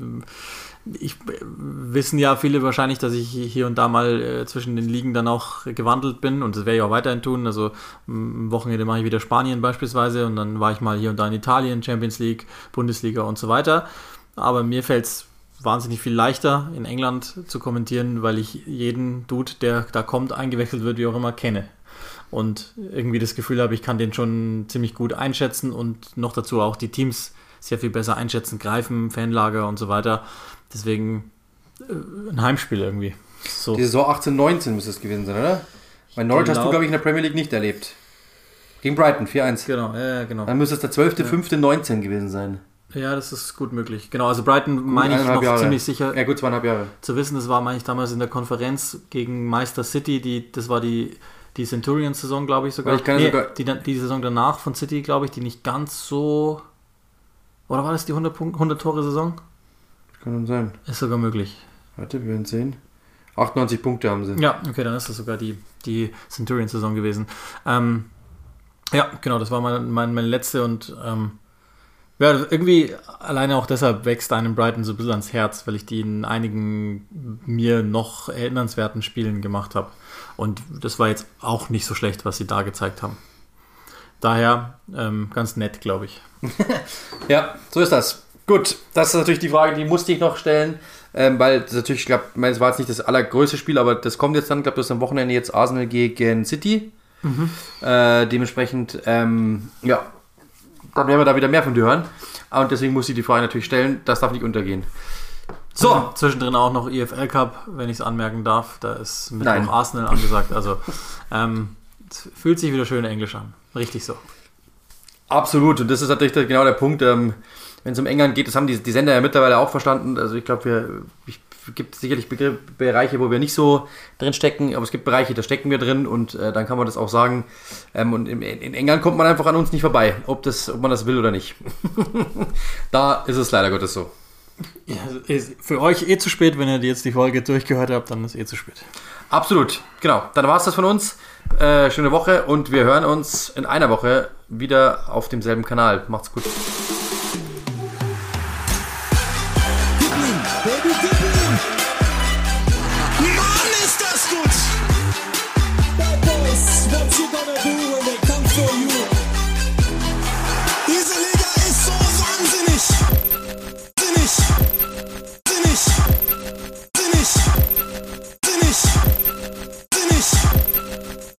ich wissen ja viele wahrscheinlich, dass ich hier und da mal äh, zwischen den Ligen dann auch gewandelt bin und das werde ich auch weiterhin tun. Also am Wochenende mache ich wieder Spanien beispielsweise und dann war ich mal hier und da in Italien, Champions League, Bundesliga und so weiter. Aber mir fällt es wahnsinnig viel leichter in England zu kommentieren, weil ich jeden Dude, der da kommt, eingewechselt wird, wie auch immer, kenne. Und irgendwie das Gefühl habe, ich kann den schon ziemlich gut einschätzen und noch dazu auch die Teams sehr viel besser einschätzen, greifen, Fanlager und so weiter. Deswegen äh, ein Heimspiel irgendwie. So. Die Saison achtzehn neunzehn müsste es gewesen sein, oder? Weil Norwich genau. hast du, glaube ich, in der Premier League nicht erlebt. Gegen Brighton, vier eins. Genau, ja, genau. Dann müsste es der zwölfter fünfter neunzehn gewesen sein. Ja, das ist gut möglich. Genau, also Brighton meine ich noch Jahre. ziemlich sicher. Ja, gut, zweieinhalb Jahre. Zu wissen, das war, meine ich, damals in der Konferenz gegen Meister City, die, das war die, die Centurion-Saison, glaube ich sogar. Ich kann nee, sogar die, die Saison danach von City, glaube ich, die nicht ganz so... Oder war das die hundert-Tore-Saison? Kann dann sein. Ist sogar möglich. Warte, wir werden sehen. achtundneunzig Punkte haben sie. Ja, okay, dann ist das sogar die, die Centurion-Saison gewesen. Ähm, ja, genau, das war meine, meine, meine letzte und... Ähm, ja, irgendwie alleine auch deshalb wächst einem Brighton so ein bisschen ans Herz, weil ich die in einigen mir noch erinnernswerten Spielen gemacht habe. Und das war jetzt auch nicht so schlecht, was sie da gezeigt haben. Daher ähm, ganz nett, glaube ich. Ja, so ist das. Gut, das ist natürlich die Frage, die musste ich noch stellen, ähm, weil das natürlich, ich glaube, es war jetzt nicht das allergrößte Spiel, aber das kommt jetzt dann, ich glaube, das ist am Wochenende jetzt Arsenal gegen City. Mhm. Äh, dementsprechend, ähm, ja, dann werden wir da wieder mehr von dir hören. Und deswegen muss ich die Frage natürlich stellen, das darf nicht untergehen. So. Zwischendrin auch noch I F L Cup, wenn ich es anmerken darf. Da ist mit auch Arsenal angesagt. Also ähm, es fühlt sich wieder schön englisch an. Richtig so. Absolut. Und das ist natürlich genau der Punkt. Ähm, wenn es um England geht, das haben die, die Sender ja mittlerweile auch verstanden. Also ich glaube, wir ich, gibt sicherlich Begriff, Bereiche, wo wir nicht so drin stecken, aber es gibt Bereiche, da stecken wir drin und äh, dann kann man das auch sagen. Ähm, und in, in England kommt man einfach an uns nicht vorbei, ob, das, ob man das will oder nicht. Da ist es leider Gottes so. Ja, ist für euch eh zu spät, wenn ihr jetzt die Folge durchgehört habt, dann ist eh zu spät. Absolut, genau. Dann war es das von uns. Äh, schöne Woche und wir hören uns in einer Woche wieder auf demselben Kanal. Macht's gut. Baby,